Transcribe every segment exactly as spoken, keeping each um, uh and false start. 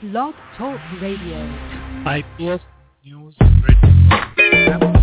Blog Talk Radio. I P S News Radio.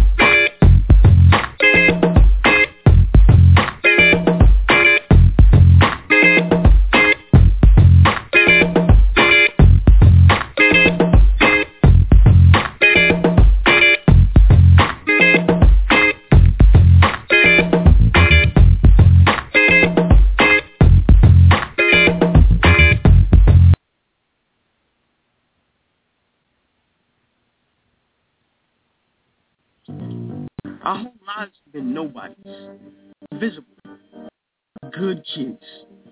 Our whole lives have been nobodies. Visible. Good kids.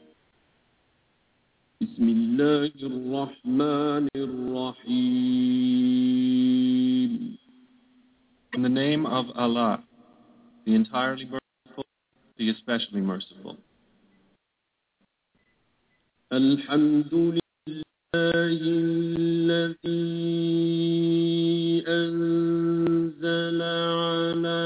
Bismillahirrahmanirrahim. In the name of Allah, the entirely merciful, the especially merciful. Alhamdulillah alladhi anzala ala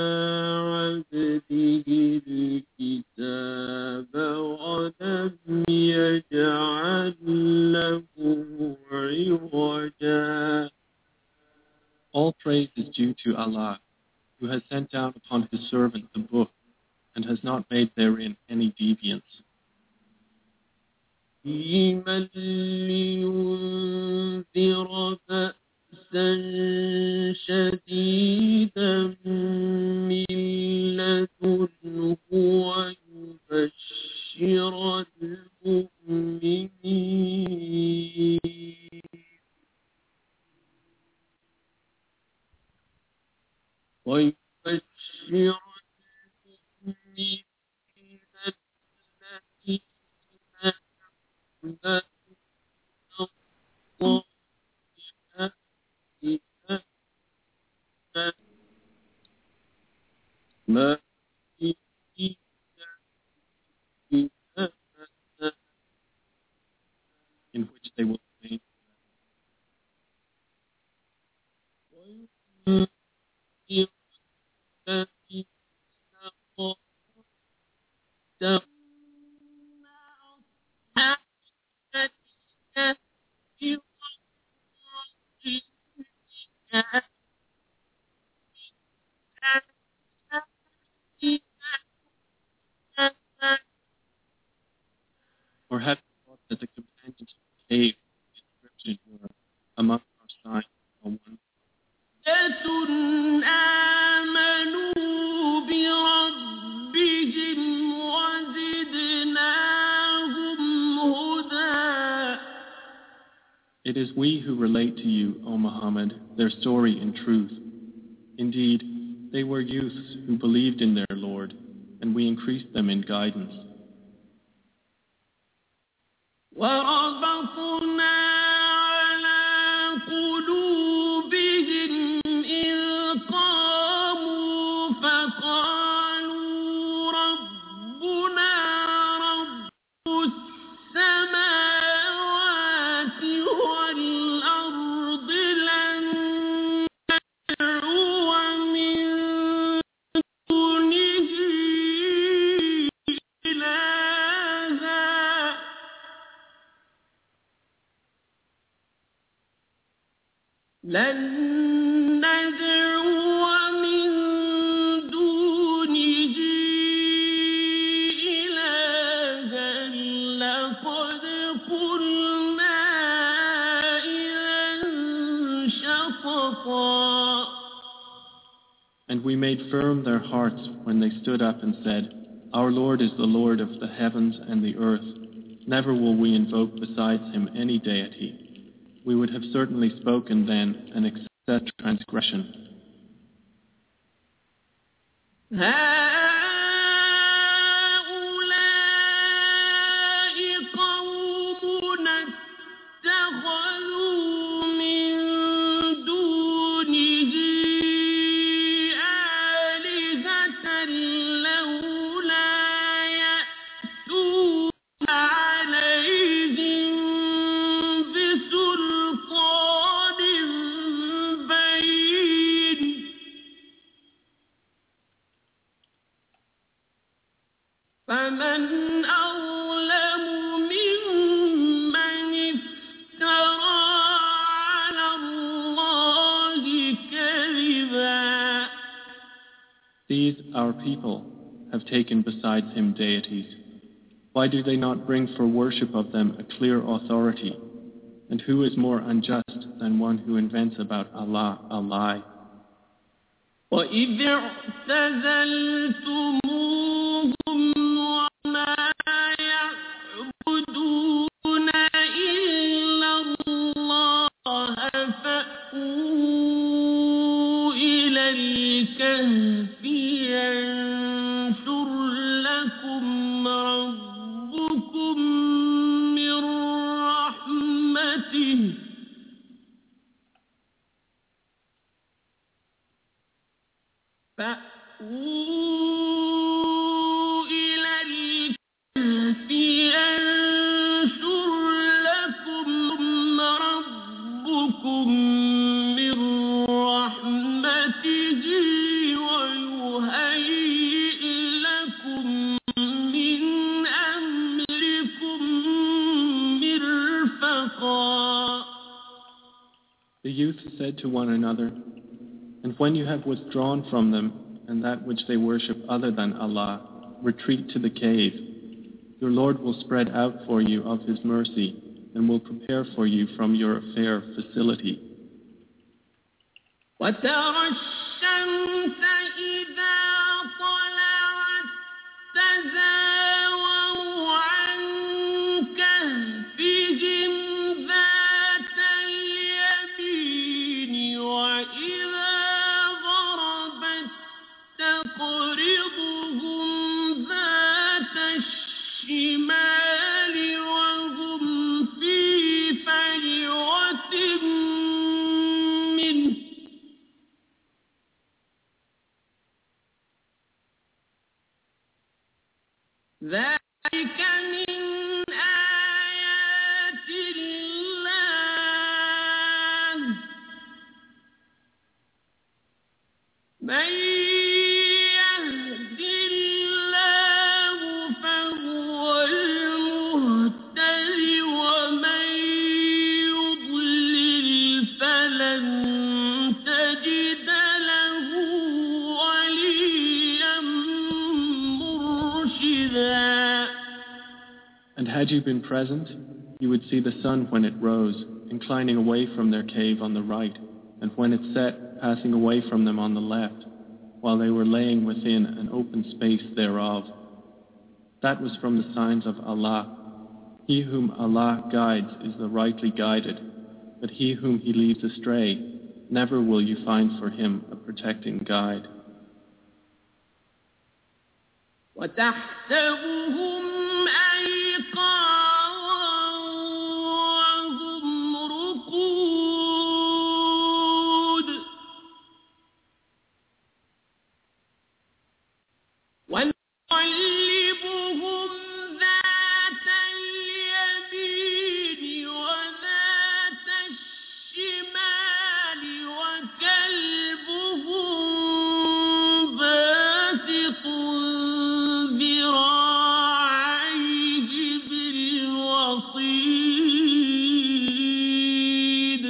abdihi al-kitaba wa lam yaj'al lahu 'iwaja. All praise is due to Allah, who has sent down upon his servant the book, and has not made therein any deviance. لمن لينذر بأسا شديدا من لدنه ويبشر المؤمنين ويبشر المؤمنين الذين ما ما in which they will remain. Or have you thought that the companions of the cave inscription were among our signs or one? آمنوا بربهم وزدناهم هدى. It is we who relate to you, O Muhammad, their story in truth. Indeed, they were youths who believed in their Lord, and we increased them in guidance. وربطنا على قلوبهم إذ قاموا فقالوا ربنا رب السماوات والأرض لن ندعو من دونه إلها لن ندعو من دونه إلها لقد قلنا إذا شططا. And we made firm their hearts when they stood up and said, Our Lord is the Lord of the heavens and the earth. Never will we invoke besides him any deity. We would have certainly spoken then and accept transgression. هؤلاء قومنا اتخذوا من دونه آلهة لولا يأتون عليهم بسلطان بين. These, our people, have taken besides him deities. Why do they not bring for worship of them a clear authority? And who is more unjust than one who invents about Allah a lie? وَإِذِ اعْتَزَلْتُمُوهُمْ وَمَا يَعْبُدُونَ إِلَّا اللَّهَ فَأْوُوا إِلَى الْكَهْفِ يَنشُرْ لَكُمْ رَبُّكُمْ مِنْ رَحْمَتِهِ فَأْوُوا إِلَى الْكَهْفِ يَنشُرْ لَكُمْ رَبُّكُمْ مِنْ رَحْمَتِهِ وَيُهَيِّئْ لَكُمْ مِنْ أَمْرِكُمْ مِرْفَقًا. The youth said to one another, and when you have withdrawn from them and that which they worship other than Allah, retreat to the cave. Your Lord will spread out for you of His mercy and will prepare for you from your affair facility. وَتَرَى الشَّمْسَ إِذَا طَلَعَتْ تَزَاوَرُ عَنْ كَهْفِهِمْ ذَاتَ الْيَمِينِ وَإِذَا غَرَبَتْ تَقْرِضُهُمْ ذَاتَ الشِّمَالِ وَهُمْ فِي فَجْوَةٍ مِّنْهُ ذَلِكَ مِنْ آيَاتِ اللَّهِ مَنْ يَهْدِ اللَّهُ فَهُوَ الْمُهْتَدِ وَمَنْ يُضْلِلْ فَلَنْ تَجِدَ لَهُ وَلِيًّا مُرْشِدًا. And had you been present, you would see the sun when it rose, inclining away from their cave on the right, and when it set, passing away from them on the left, while they were laying within an open space thereof. That was from the signs of Allah. He whom Allah guides is the rightly guided, but he whom He leads astray, never will you find for him a protecting guide. وَتَحْسَبُهُمْ أَيْقَاظًا وَهُمْ رُقُودٌ وَنُقَلِّبُهُمْ ذَاتَ الْيَمِينِ وَذَاتَ الشِّمَالِ وَكَلْبُهُم بَاسِطٌ ذِرَاعَيْهِ بِالْوَصِيدِ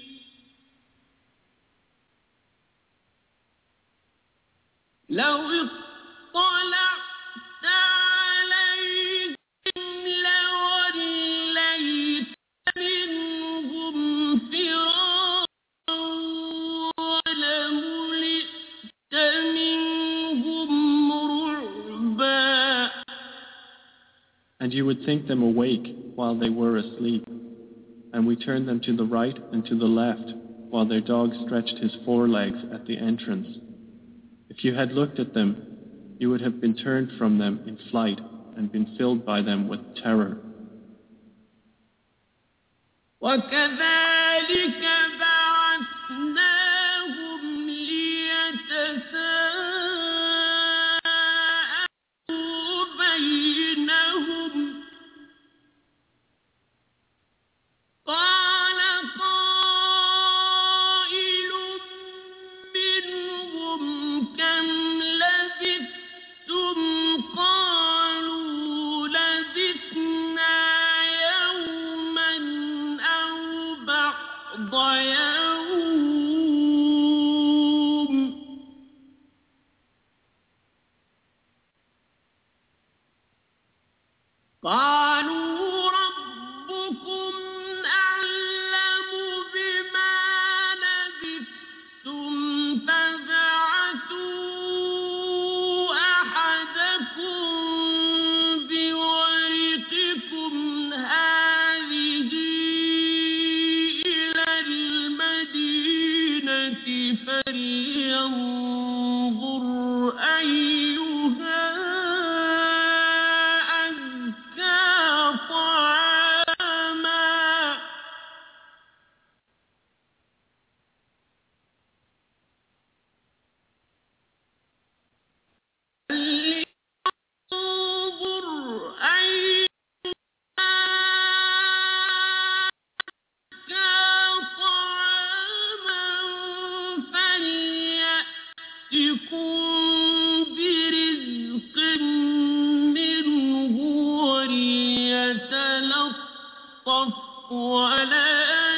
لَوْ اطَّلَعْتَ عَلَيْهِمْ لَوَلَّيْتَ مِنْهُمْ فِرَارًا وَلَمُلِئْتَ مِنْهُمْ رُعْبًا. And you would think them awake while they were asleep, and we turned them to the right and to the left, while their dog stretched his forelegs at the entrance. If you had looked at them, you would have been turned from them in flight and been filled by them with terror. وَكَذَلِكَ بَعَثْنَاهُمْ لِيَتَسَاءَلُوا بَيْنَهُمْ قَالَ قَائِلٌ مِّنْهُمْ كَمْ لَبِثْتُمْ قَالُوا لَبِثْنَا يَوْمًا أَوْ بَعْضَ يَوْمٍ ولا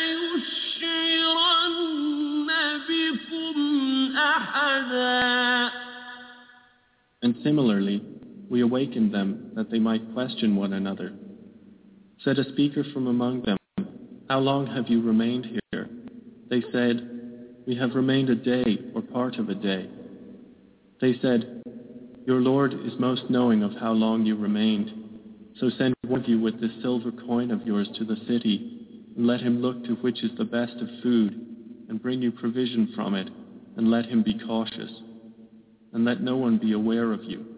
يشعرن بكم أحدا. And similarly, we awakened them that they might question one another. Said a speaker from among them, "How long have you remained here?" They said, "We have remained a day or part of a day." They said, "Your Lord is most knowing of how long you remained. So send one of you with this silver coin of yours to the city, and let him look to which is the best of food, and bring you provision from it, and let him be cautious, and let no one be aware of you."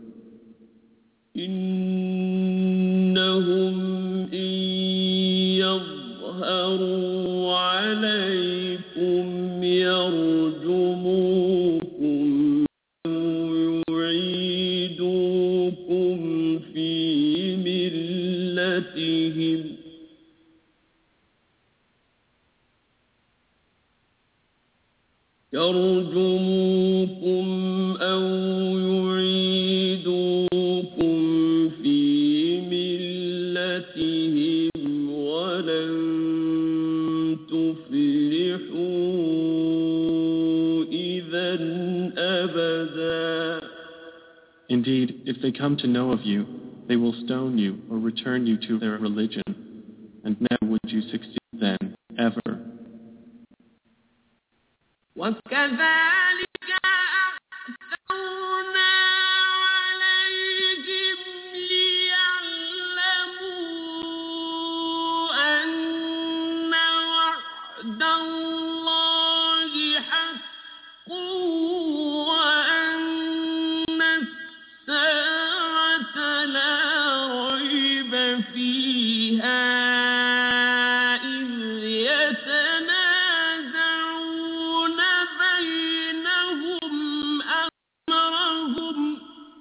إنهم إن يظهروا عليكم يرجموكم أو يعيدوكم في ملتهم يرجموكم أو يعيدوكم في ملتهم ولن تفلحوا إذا أبدا. Indeed, if they come to know of you, they will stone you or return you to their religion, and never would you succeed then, ever. وكذلك أعثرنا عليهم ليعلموا أن وعد الله حق وأن الساعة لا ريب فيها إذ يتنازعون بينهم أمرهم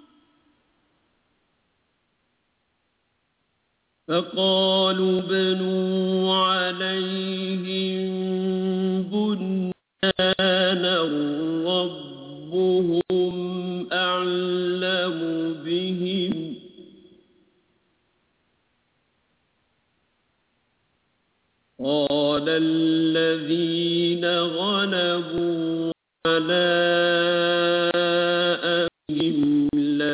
فقالوا بنوا عليهم بنيانا ربهم أعلم بهم قال الذين غلبوا على أمرهم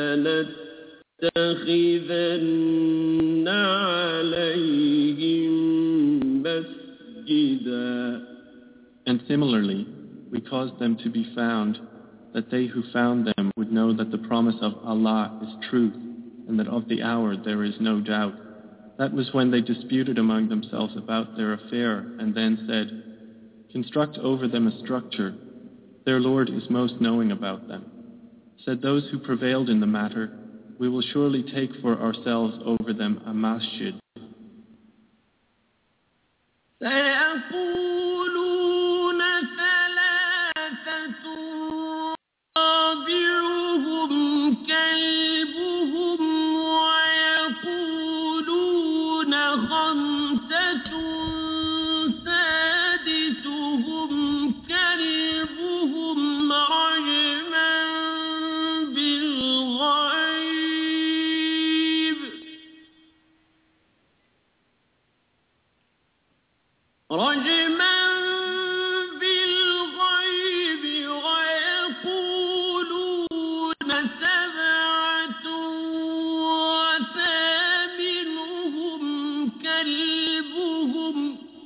لنتخذن عليهم مسجدا. And similarly, we caused them to be found, that they who found them would know that the promise of Allah is truth, and that of the hour there is no doubt. That was when they disputed among themselves about their affair, and then said, "Construct over them a structure. Their Lord is most knowing about them." Said those who prevailed in the matter, "We will surely take for ourselves over them a masjid." سيقولون ثلاثة رابعهم كلبهم ويقولون خمسة سادسهم كلبهم رجما بالغيب رجما بالغيب ويقولون سبعة وثامنهم كلبهم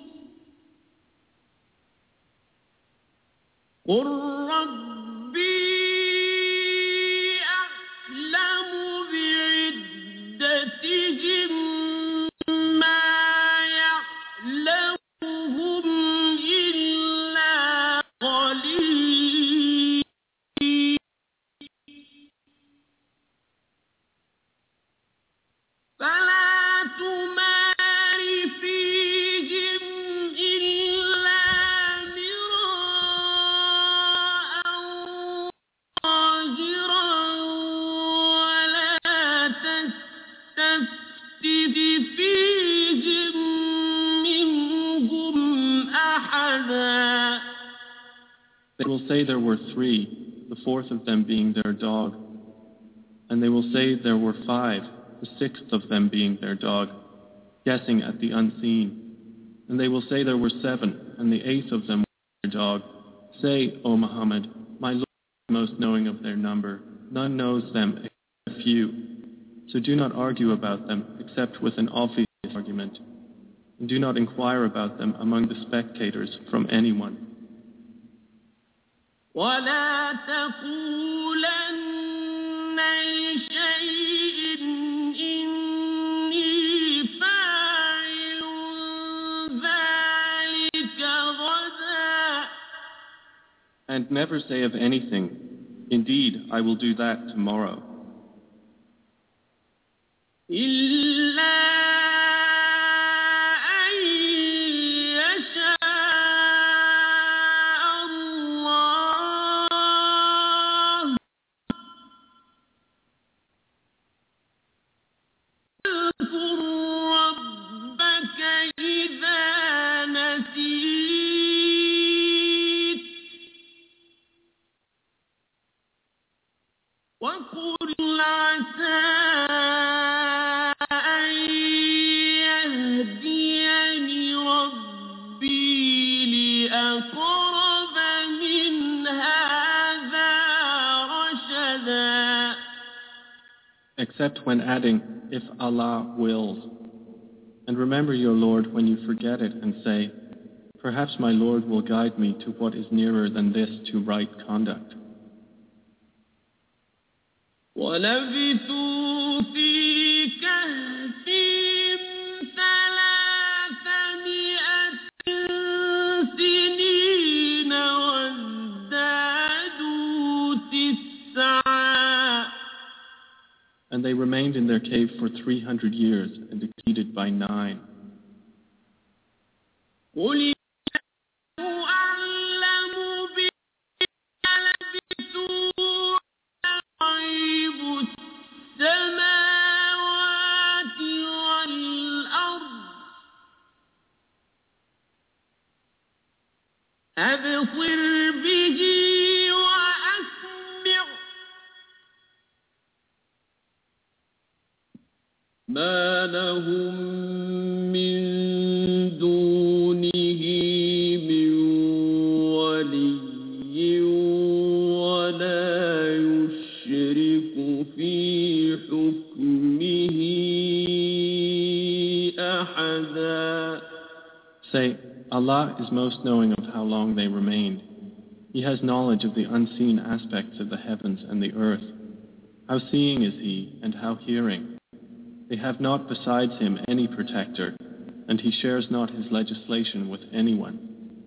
قل ربي أعلم بعدتهم ما يعلمهم إلا قليل فلا تمار فيهم إلا مراء ظاهرا ولا تستفت فيهم منهم أحدا. They will say there were three, the fourth of them being their dog. And they will say there were five, the sixth of them being their dog, guessing at the unseen. And they will say there were seven, and the eighth of them was their dog. Say, O Muhammad, my Lord is most knowing of their number. None knows them except a few. So do not argue about them except with an obvious argument. And do not inquire about them among the spectators from anyone. ولا تقولن لشيء إني فاعل ذلك غدا. And never say of anything, indeed, I will do that tomorrow. إلا وقل عسى أن يهديني ربي لأقرب من هذا رشدا. Except when adding, if Allah wills. And remember your Lord when you forget it and say, perhaps my Lord will guide me to what is nearer than this to right conduct. ولبثوا في كهفهم ثلاثمائة سنين وازدادوا تسعا. And they remained in their cave for three hundred years and exceeded by nine. قل أبصر به وأسمع ما لهم من دونه من ولي ولا يشرك في حكمه أحدا. Say, Allah is most knowing of how long they remained. He has knowledge of the unseen aspects of the heavens and the earth. How seeing is He, and how hearing. They have not besides Him any protector, and He shares not His legislation with anyone.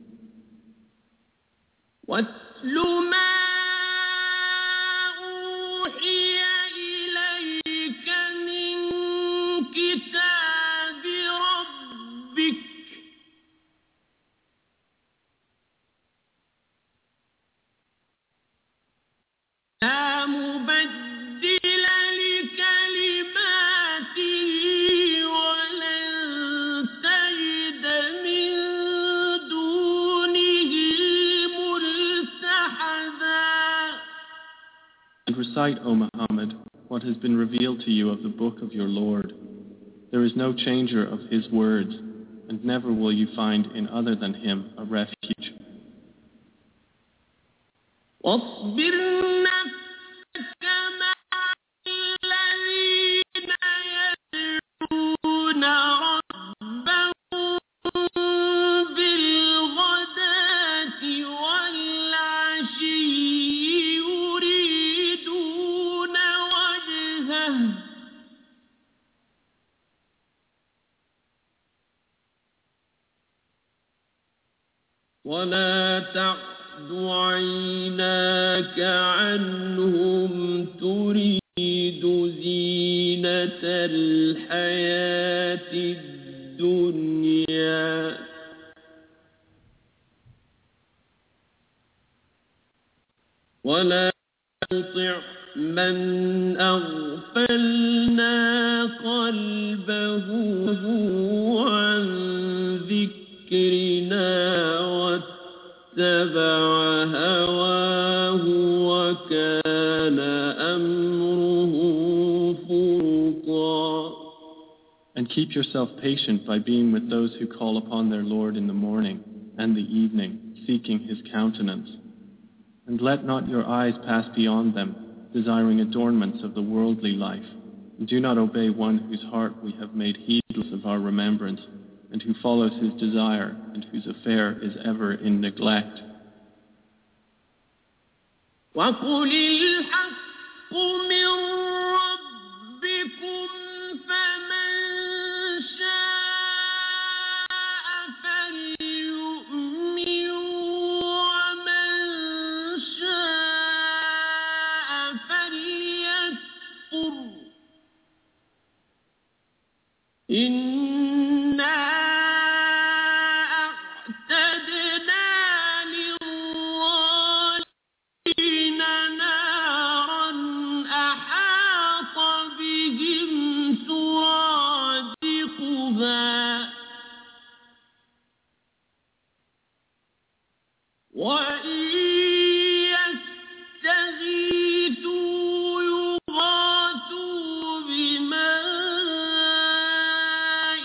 لا مبدل لكلماته ولن تجد من دونه ملتحدا. And recite, O Muhammad, what has been revealed to you of the book of your Lord. There is no changer of His words, and never will you find in other than Him a refuge. واصبر نفسك مع الذين يدعون ربهم بالغداة والعشي يريدون وجهه ولا تعد عيناك عنهم تريد زينة الحياة الدنيا ولا تطع من أغفلنا قلبه عن ذكرنا واتبع هواه وكان أمره فرطا. And keep yourself patient by being with those who call upon their Lord in the morning and the evening, seeking his countenance. And let not your eyes pass beyond them, desiring adornments of the worldly life. And do not obey one whose heart we have made heedless of our remembrance, and who follows his desire, and whose affair is ever in neglect. وَقُلِ الْحَقُّ مِنْ رَبِّكُمْ فَمَنْ شَاءَ فَلْيُؤْمِنْ وَمَنْ شَاءَ فَلْيَكْفُرْ إِنَّا أَعْتَدْنَا لِلظَّالِمِينَ نَارًا أَحَاطَ بِهِمْ سُرَادِقُهَا وَإِنْ يَسْتَغِيثُوا يُغَاثُوا بِمَاءٍ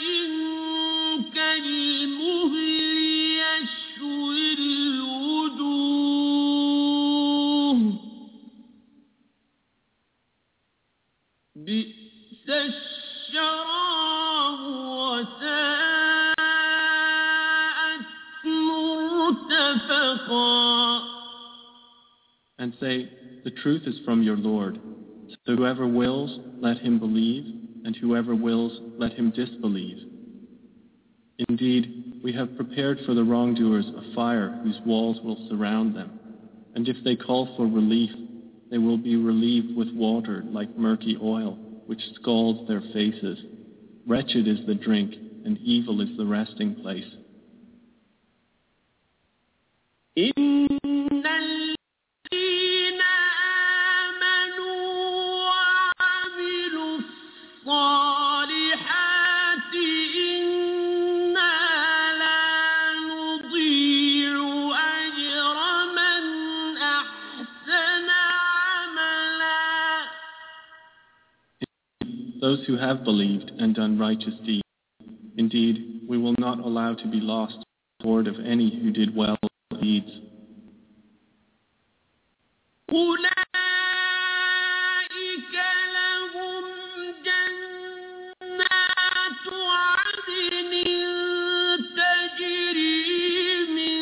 كَالْمُهْلِ يَشْوِي الْوُجُوهَ بِئْسَ الشَّرَابُ وَسَاءَتْ مُرْتَفَقًا. And say, the truth is from your Lord. So whoever wills, let him believe, and whoever wills, let him disbelieve. Indeed, we have prepared for the wrongdoers a fire whose walls will surround them. And if they call for relief, they will be relieved with water like murky oil, which scalds their faces. Wretched is the drink, and evil is the resting place. إِنَّ الَّذِينَ آمَنُوا وَعَمِلُوا الصَّالِحَاتِ إِنَّا لَا نُضِيعُ أَجْرَ مَنْ أَحْسَنَ عَمَلًا. Those who have believed and done righteous deeds, indeed, we will not allow to be lost the reward of any who did well deeds. أُولَئِكَ لَهُمْ جَنَّاتُ عَدْنٍ تَجْرِي مِنْ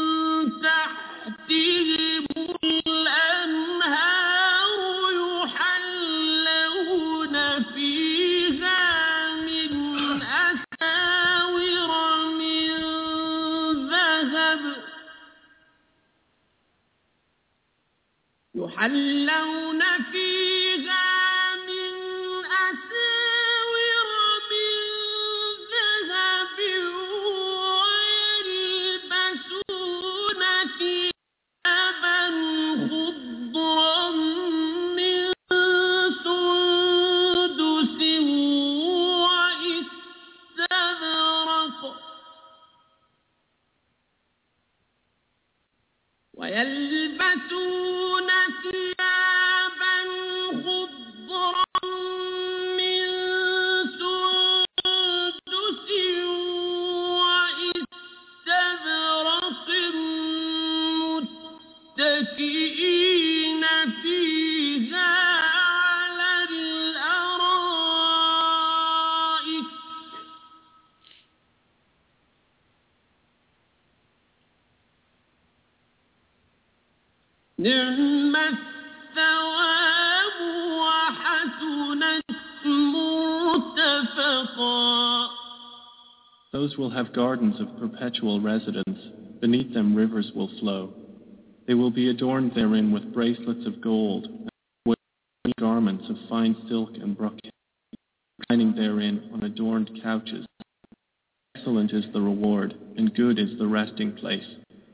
تَحْتِهِمُ الْأَنْهَارُ يُحَلَّوْنَ فِيهَا مِنْ أَسَاوِرَ مِنْ ذَهَبٍ يحلون فيها من أساور من ذهب ويلبسون ثيابا خضرا من سندس وإستبرق ويلبسون ثيابا خضرا من سندس وإستبرق متكئين فيها على الأرائك نعم الثواب وحسنت مرتفقا. Those will have gardens of perpetual residence. Beneath them rivers will flow. They will be adorned therein with bracelets of gold, and with garments of fine silk and brocade, reclining therein on adorned couches. Excellent is the reward, and good is the resting place.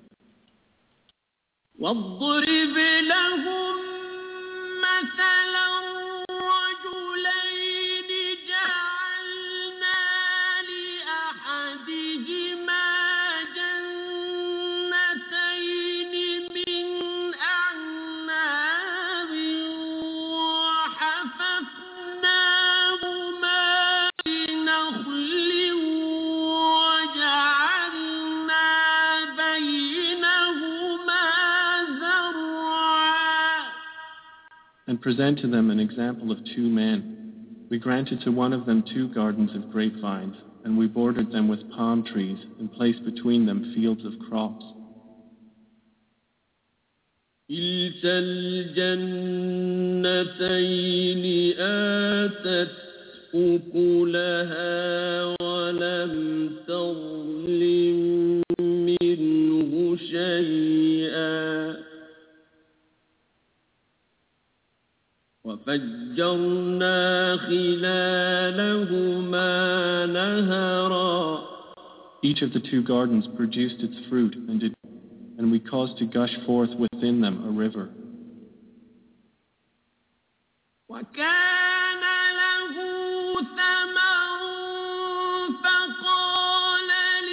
واضرب لهم مثلا رجلين جعلنا لأحدهما جنتين من أعناب وحففناهما بنخل and present to them an example of two men. We granted to one of them two gardens of grapevines, and we bordered them with palm trees and placed between them fields of crops. كلتا الجنتين آتت أكلها ولم تظلم منه شيئا وفجرنا خلالهما نهرا. Each of the two gardens produced its fruit, and, it, and we caused to gush forth within them a river. وكان له ثمر فقال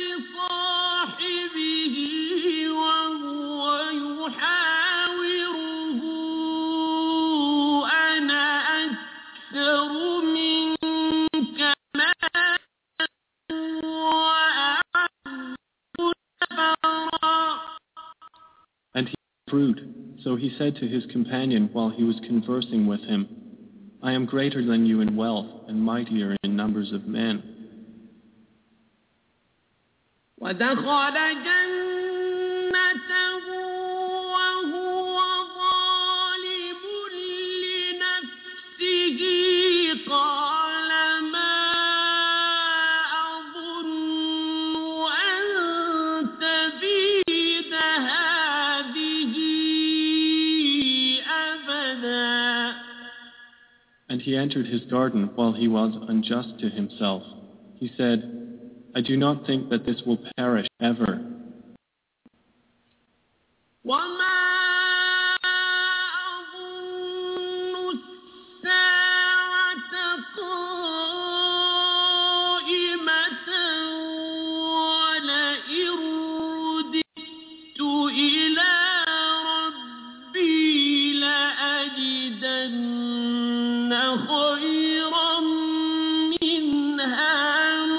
لصاحبه وهو يحاوره أنا أكثر منك مالا وأعز نفرا. And he had fruit, so he said to his companion while he was conversing with him, I am greater than you in wealth and mightier in numbers of men. ودخل جنته وهو ظالم لنفسه قال ما أظن أن تبيد هذه أبدا. And he entered his garden while he was unjust to himself. He said, I do not think that this will perish ever. وما أظن الساعة قائمة ولئن رددت إلى ربي لأجدن خيرا منها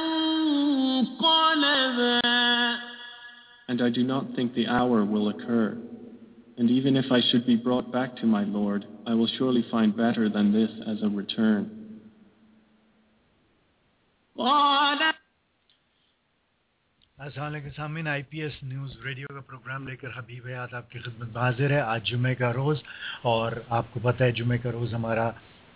منقلبا. And I do not think the hour will occur. And even if I should be brought back to my Lord, I will surely find better than this as a return. قال السلام علیکم سامعین، I P S news radio کا programme لے کر حبیب حیات آپ کی خدمت میں حاضر ہے. آج جمعہ کا روز، اور آپ کو پتہ ہے جمعہ کا روز ہمارا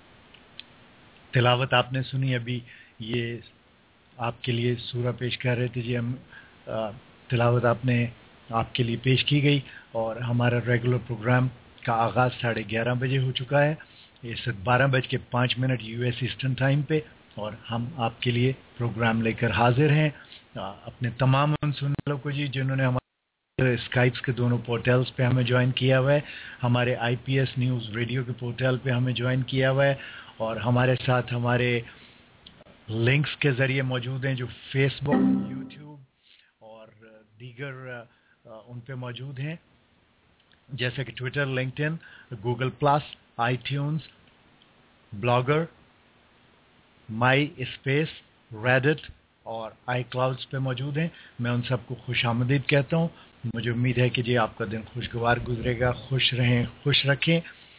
تلاوت آپ نے سنی. ابھی یہ آپ کے لیے سورہ پیش کر رہے تھے جی. ہم تلاوت آپ نے آپ کے لیے پیش کی گئی، اور ہمارا ریگولر پروگرام کا آغاز ساڑھے گیارہ بجے ہو چکا ہے. اس وقت بارہ بج کے پانچ minute U S eastern time پہ، اور ہم آپ کے لیے پروگرام لے کر حاضر ہیں. اپنے تمام ان سننے والوں کو جی جنہوں نے ہمارے اسکائپس کے دونوں پورٹلز پہ ہمیں جوائن کیا ہوا ہے، ہمارے I P S news radio کے پورٹل پہ ہمیں جوائن کیا ہوا ہے، اور ہمارے ساتھ ہمارے لنکس کے ذریعے موجود ہیں جو فیس بک، یوٹیوب اور دیگر ان پہ موجود ہیں، جیسے کہ Twitter, LinkedIn, Google plus, iTunes, Blogger, MySpace, Reddit اور آئی کلاؤڈس پہ موجود ہیں. میں ان سب کو خوش آمدید کہتا ہوں. مجھے امید ہے کہ جی آپ کا دن خوشگوار گزرے گا. خوش رہیں، خوش رکھیں.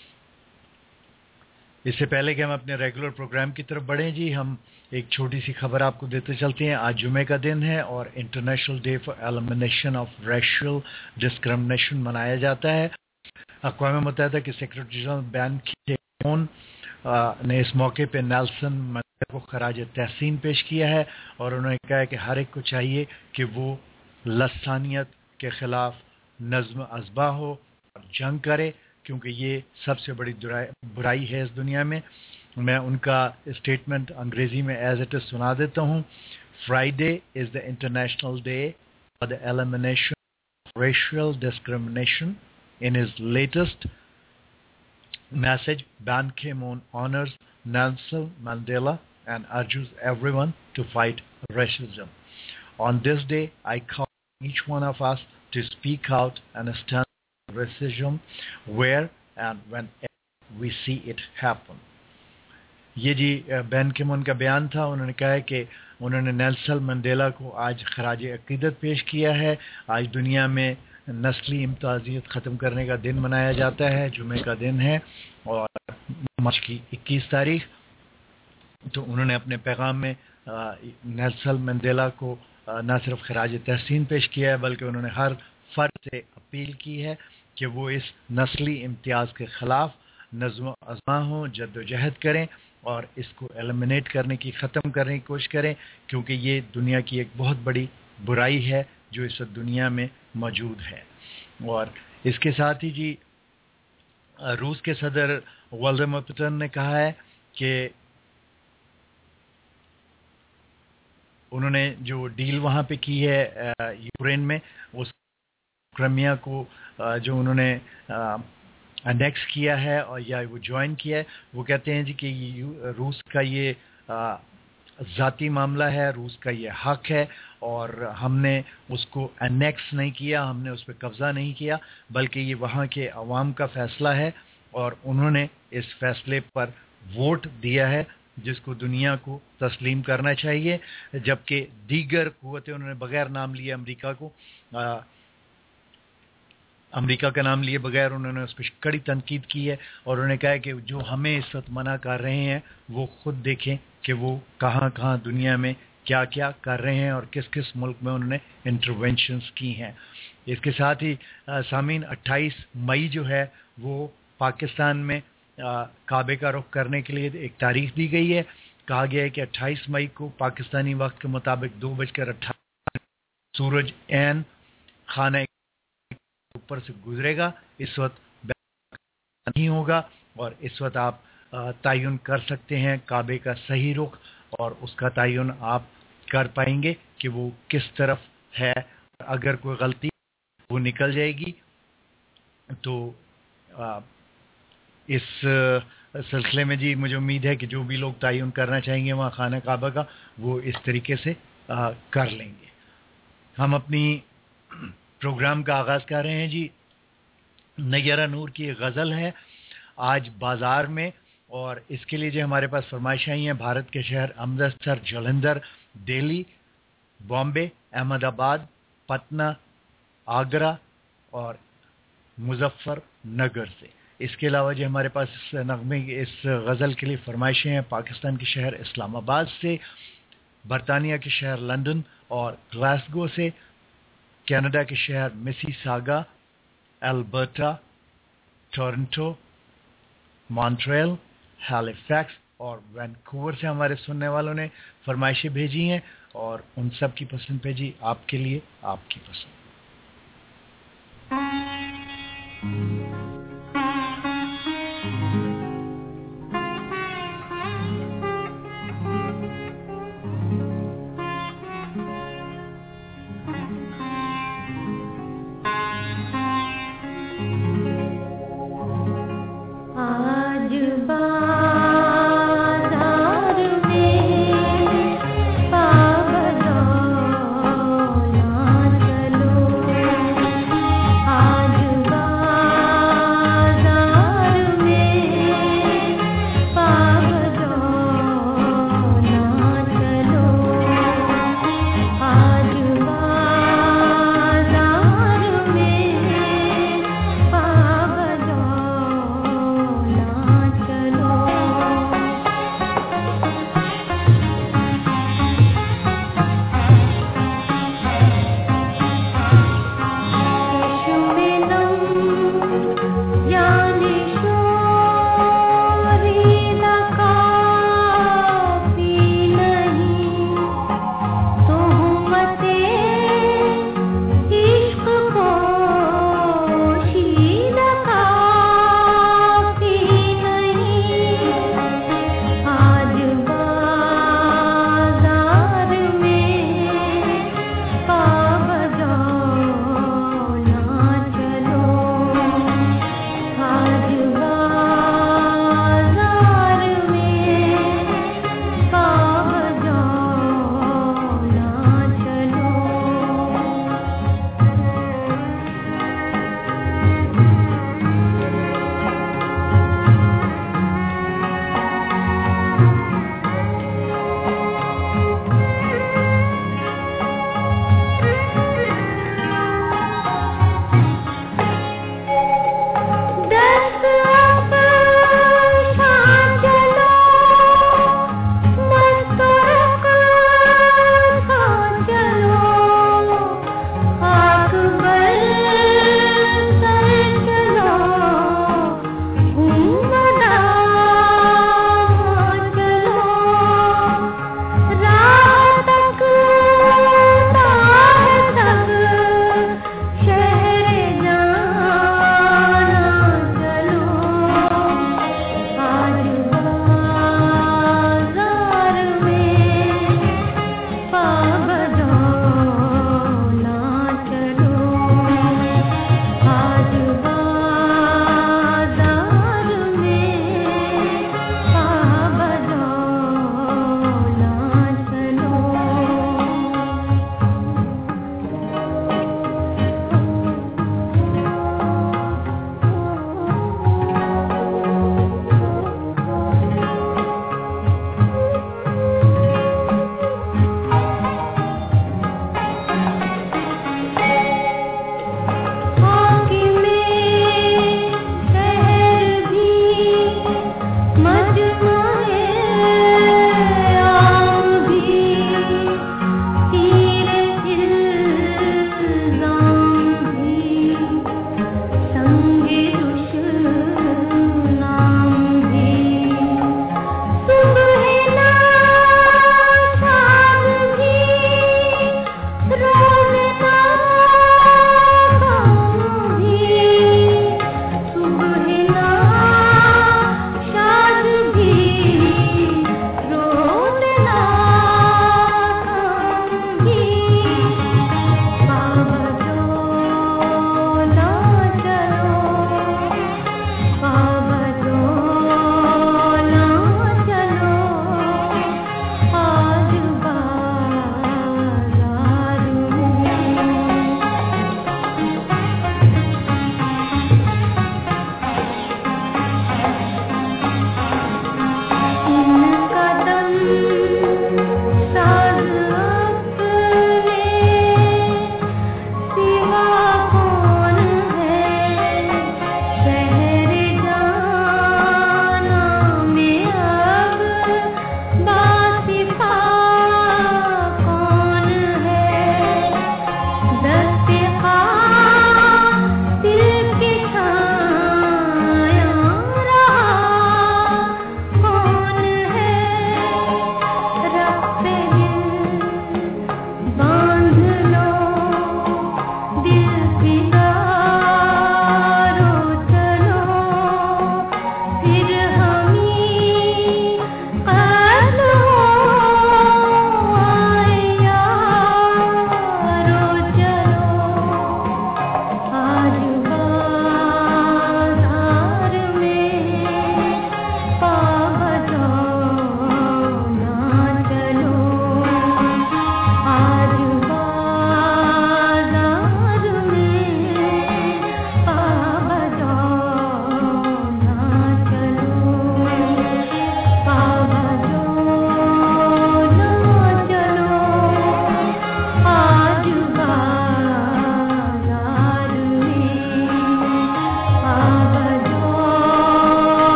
اس سے پہلے کہ ہم اپنے ریگولر پروگرام کی طرف بڑھیں جی، ہم ایک چھوٹی سی خبر آپ کو دیتے چلتے ہیں. آج جمعہ کا دن ہے اور international day for elimination of racial discrimination منایا جاتا ہے. اقوام متحدہ کے سیکرٹری جنرل بین کی مون نے اس موقع پہ نیلسن منڈیلا کو خراج تحسین پیش کیا ہے، اور انہوں نے کہا ہے کہ ہر ایک کو چاہیے کہ وہ لسانیت کے خلاف نظم ازبا ہو اور جنگ کرے، کیونکہ یہ سب سے بڑی برائی ہے اس دنیا میں. میں ان کا اسٹیٹمنٹ انگریزی میں ایز اٹ از سنا دیتا ہوں. Friday is the international day for the elimination of racial discrimination. In his latest message, Ban Ki-moon honors Nelson Mandela and urges everyone to fight racism. On this day, I call each one of us to speak out and stand against racism where and whenever we see it happen. یہ جی بین کی مون کا بیان تھا. انہوں نے کہا ہے کہ انہوں نے نیلسن منڈیلا کو آج خراج عقیدت پیش کیا ہے. آج دنیا میں نسلی امتیازیت ختم کرنے کا دن منایا جاتا ہے، جمعے کا دن ہے، اور مارچ کی اکیس تاریخ. تو انہوں نے اپنے پیغام میں نیلسن منڈیلا کو نہ صرف خراج تحسین پیش کیا ہے بلکہ انہوں نے ہر فرد سے اپیل کی ہے کہ وہ اس نسلی امتیاز کے خلاف نظم و ضبط ہوں, جد و جہد کریں اور اس کو ایلیمنیٹ کرنے کی, ختم کرنے کی کوشش کریں, کیونکہ یہ دنیا کی ایک بہت بڑی برائی ہے جو اس دنیا میں موجود ہے. اور اس کے ساتھ ہی جی روس کے صدر ولادیمیر پوتن نے کہا ہے کہ انہوں نے جو ڈیل وہاں پہ کی ہے یوکرین میں, اس کرائمیا کو جو انہوں نے انیکس کیا ہے اور یا وہ جوائن کیا ہے, وہ کہتے ہیں جی کہ روس کا یہ ذاتی معاملہ ہے, روس کا یہ حق ہے اور ہم نے اس کو انیکس نہیں کیا, ہم نے اس پہ قبضہ نہیں کیا, بلکہ یہ وہاں کے عوام کا فیصلہ ہے اور انہوں نے اس فیصلے پر ووٹ دیا ہے جس کو دنیا کو تسلیم کرنا چاہیے. جبکہ دیگر قوتیں, انہوں نے بغیر نام لیے امریکہ کو, امریکہ کا نام لیے بغیر انہوں نے اس پہ کڑی تنقید کی ہے اور انہوں نے کہا ہے کہ جو ہمیں اس وقت منع کر رہے ہیں وہ خود دیکھیں کہ وہ کہاں کہاں دنیا میں کیا کیا کر رہے ہیں اور کس کس ملک میں انہوں نے انٹرونشنز کی ہیں. اس کے ساتھ ہی سامعین اٹھائیس مئی جو ہے وہ پاکستان میں کعبے کا رخ کرنے کے لیے ایک تاریخ دی گئی ہے. کہا گیا ہے کہ اٹھائیس مئی کو پاکستانی وقت کے مطابق دو بج کر اٹھارہ سورج عین خانہ اوپر سے گزرے گا. اس وقت نہیں ہوگا اور اس وقت آپ تعین کر سکتے ہیں کعبے کا صحیح رخ اور اس کا تعین آپ کر پائیں گے کہ وہ کس طرف ہے. اگر کوئی غلطی وہ نکل جائے گی تو اس سلسلے میں جی مجھے امید ہے کہ جو بھی لوگ تعین کرنا چاہیں گے وہاں خانہ کعبہ کا وہ اس طریقے سے کر لیں گے. ہم اپنی پروگرام کا آغاز کر رہے ہیں جی نیرہ نور کی ایک غزل ہے آج بازار میں, اور اس کے لیے جو ہمارے پاس فرمائشیں آئی ہیں بھارت کے شہر امرتسر, جلندھر, دہلی, بامبے, احمد آباد, پٹنہ, آگرہ اور مظفر نگر سے. اس کے علاوہ جو ہمارے پاس اس نغمے اس غزل کے لیے فرمائشیں ہیں پاکستان کے شہر اسلام آباد سے, برطانیہ کے شہر لندن اور گلاسگو سے, کینیڈا کے شہر Mississauga, Alberta, Toronto, Montreal, Halifax اور وینکوور سے ہمارے سننے والوں نے فرمائشیں بھیجی ہیں اور ان سب کی پسند پہ جی آپ کے لیے آپ کی پسند. آج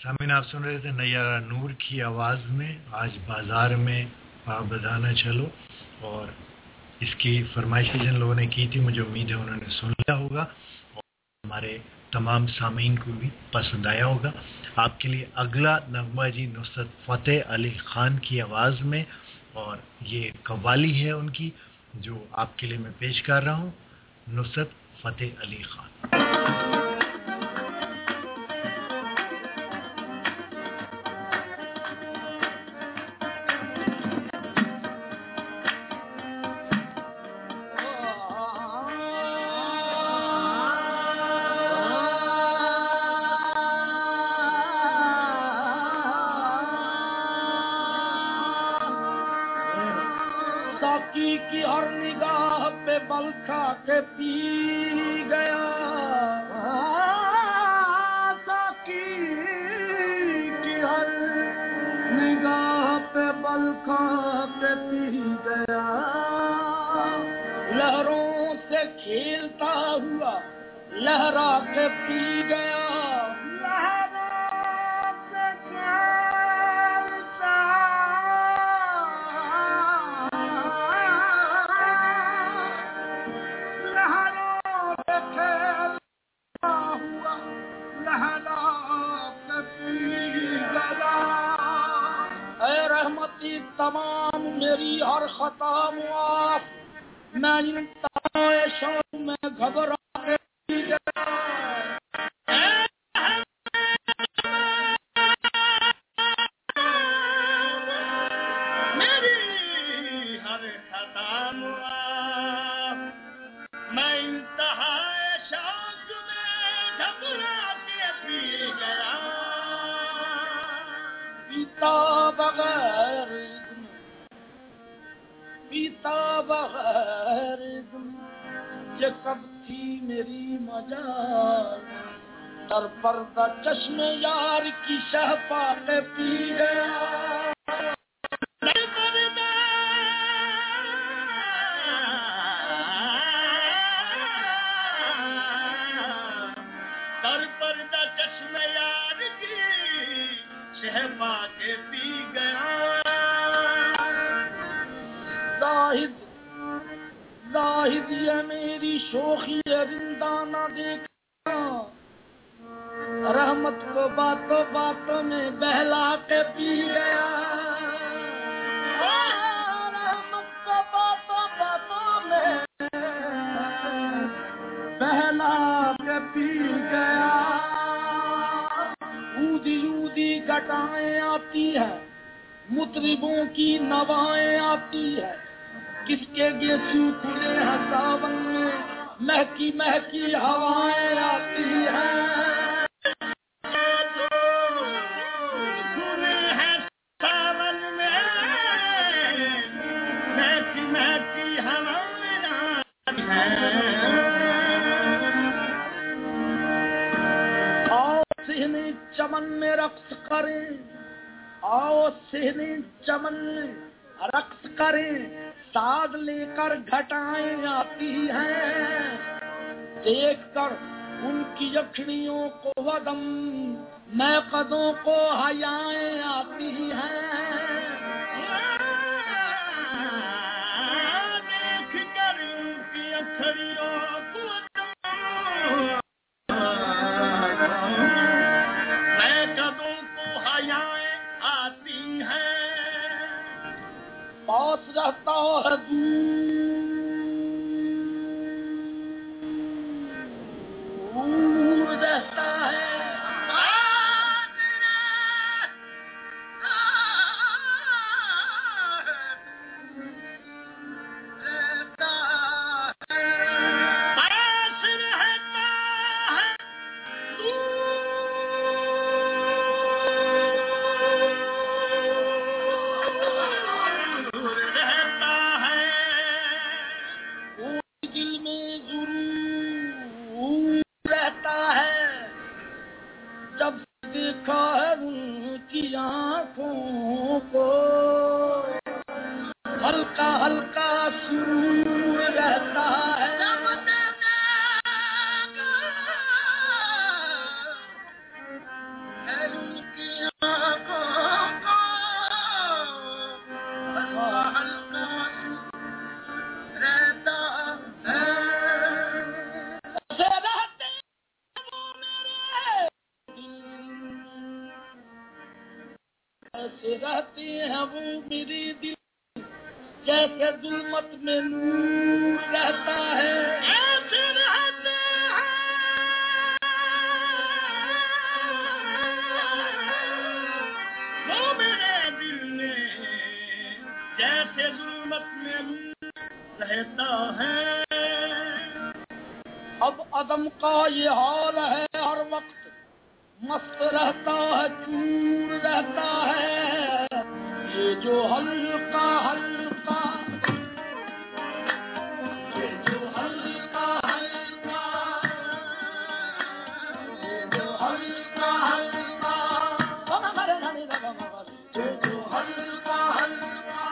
سامعین آپ سن رہے تھے نیارہ نور کی آواز میں آج بازار میں پاؤ بدھانا چلو، اور اس کی فرمائش جن لوگوں نے کی تھی مجھے امید ہے انہوں نے سن لیا ہوگا اور ہمارے تمام سامعین کو بھی پسند آیا ہوگا۔ آپ کے لیے اگلا نغمہ جی نصرت فتح علی خان کی آواز میں، اور یہ قوالی ہے ان کی جو آپ کے لیے میں پیش کر رہا ہوں، نصرت فتح علی خان۔ تمام میری ہر خطا معاف، میں ان تائشوں میں گھبرا کے پی گیا۔ میری ہر خطا معاف، میں انتہائے شوق میں گھبرا کے پی گیا۔ پیتا بغیر پیتا بغیر یہ کب تھی میری مجال، در پردہ چشم یار کی شہ پا کے پی گیا۔ در پردہ در پردہ چشم یار کی شہ پا کے پی گیا۔ زاہد زاہد یہ میری شوخی رندہ نہ دیکھا، رحمت کو باتوں باتوں میں بہلا کے پی گیا۔ رحمت کو باتوں باتوں میں بہلا کے پی گیا۔ اودی اودی گھٹائیں آتی ہے، مطربوں کی نوائیں آتی ہے، کس کے گیسو کھلے ہیں ساون میں مہکی مہکی ہوائیں آتی ہیں۔ کھلے ہیں ساون میں مہکی مہکی ہوائیں آتی ہیں۔ آؤ صحن چمن میں رقص کریں، آؤ صحن چمن میں رقص کریں، ساز لے کر گھٹائیں آتی ہیں۔ دیکھ کر ان کی یخنیوں کو ودم میں قدوں کو حیائیں آتی ہیں۔ دیکھ کر ان کی یخنیوں کو میں قدوں کو حیائیں آتی ہیں۔ پاس رہتا ہے دور رہتا ہے، ہلکا ہلکا سرور رہتا ہے۔ ان رہتے ہیں وہ میرے دل جیسے ظلمت میں نور رہتا ہے. ایسے رہتے ہیں وہ میرے دل میں جیسے ظلمت میں نور رہتا ہے. اب عدم کا یہ حال ہے ہر وقت مست رہتا ہے چور رہتا ہے. یہ جو ہلکا ہلکا یہ جو ہلکا ہلکا یہ جو ہلکا ہلکا یہ جو ہلکا ہلکا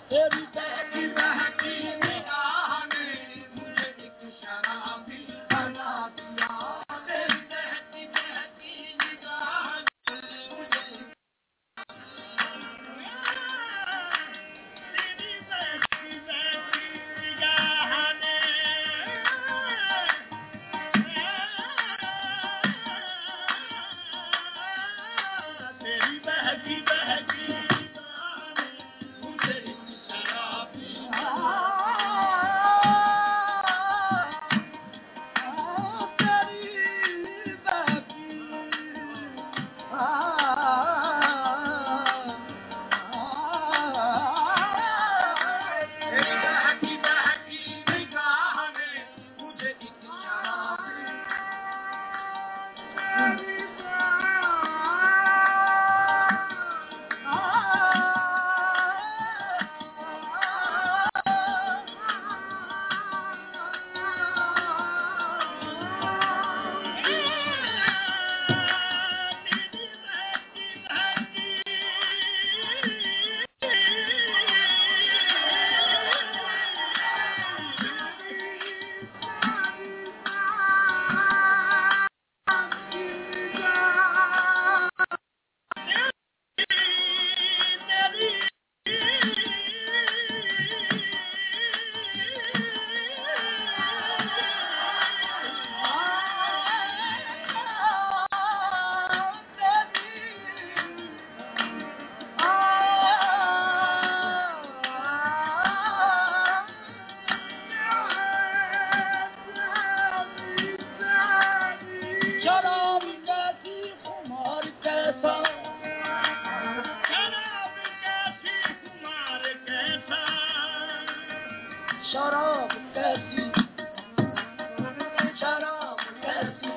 تیری بہتی بہتی نگاہ نے مجھے ایک شرابی بنا دیا تیری بہتی بہتی نگاہ نے مجھے تیری بہتی بہتی نگاہ نے تیری بہتی بہتی شراب کیسی شراب کیسی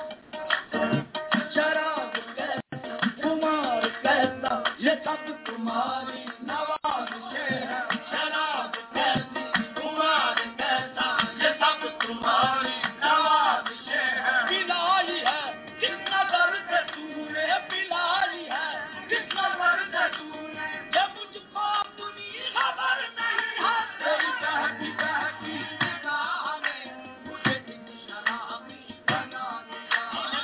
شراب کیسی خمار کیسا یہ سب تمہاری نوازشیں ہیں شراب کیسی خمار کیسا یہ سب تمہاری نوازشیں ہیں پلائی ہے کس نظر سے تو نے پلائی ہے کس نظر سے تو نے کہ مجھ کو اپنی خبر نہیں ہے تیری بہتی بہتی نگاہ نے مجھے ایک شرابی بنا دیا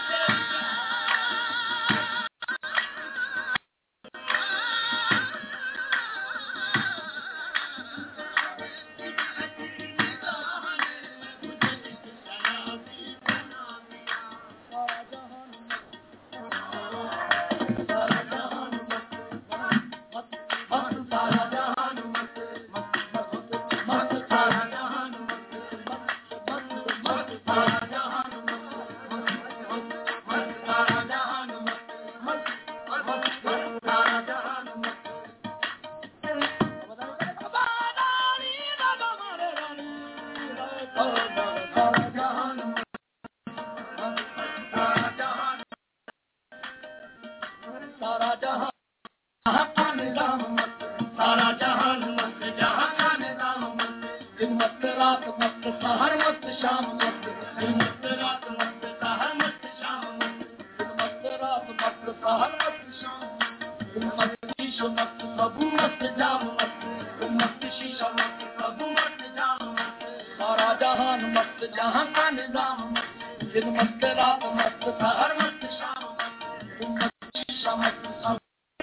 سارا جہاں جہاں کا نظام مست سارا جہان مست جہاں کا نظام مست دن مست رات مست سحر مست شام مست دن مست رات مست سحر مست شام مست دن مست رات مست سحر مست شام دن مست شیشہ مست سبو مست جام مست دن مست شیشہ مست سبو مست جام مست سارا جہان مست جہاں کا نظام مست دن مست رات مست سحر مست شام مست دن مست شیشہ مست سبو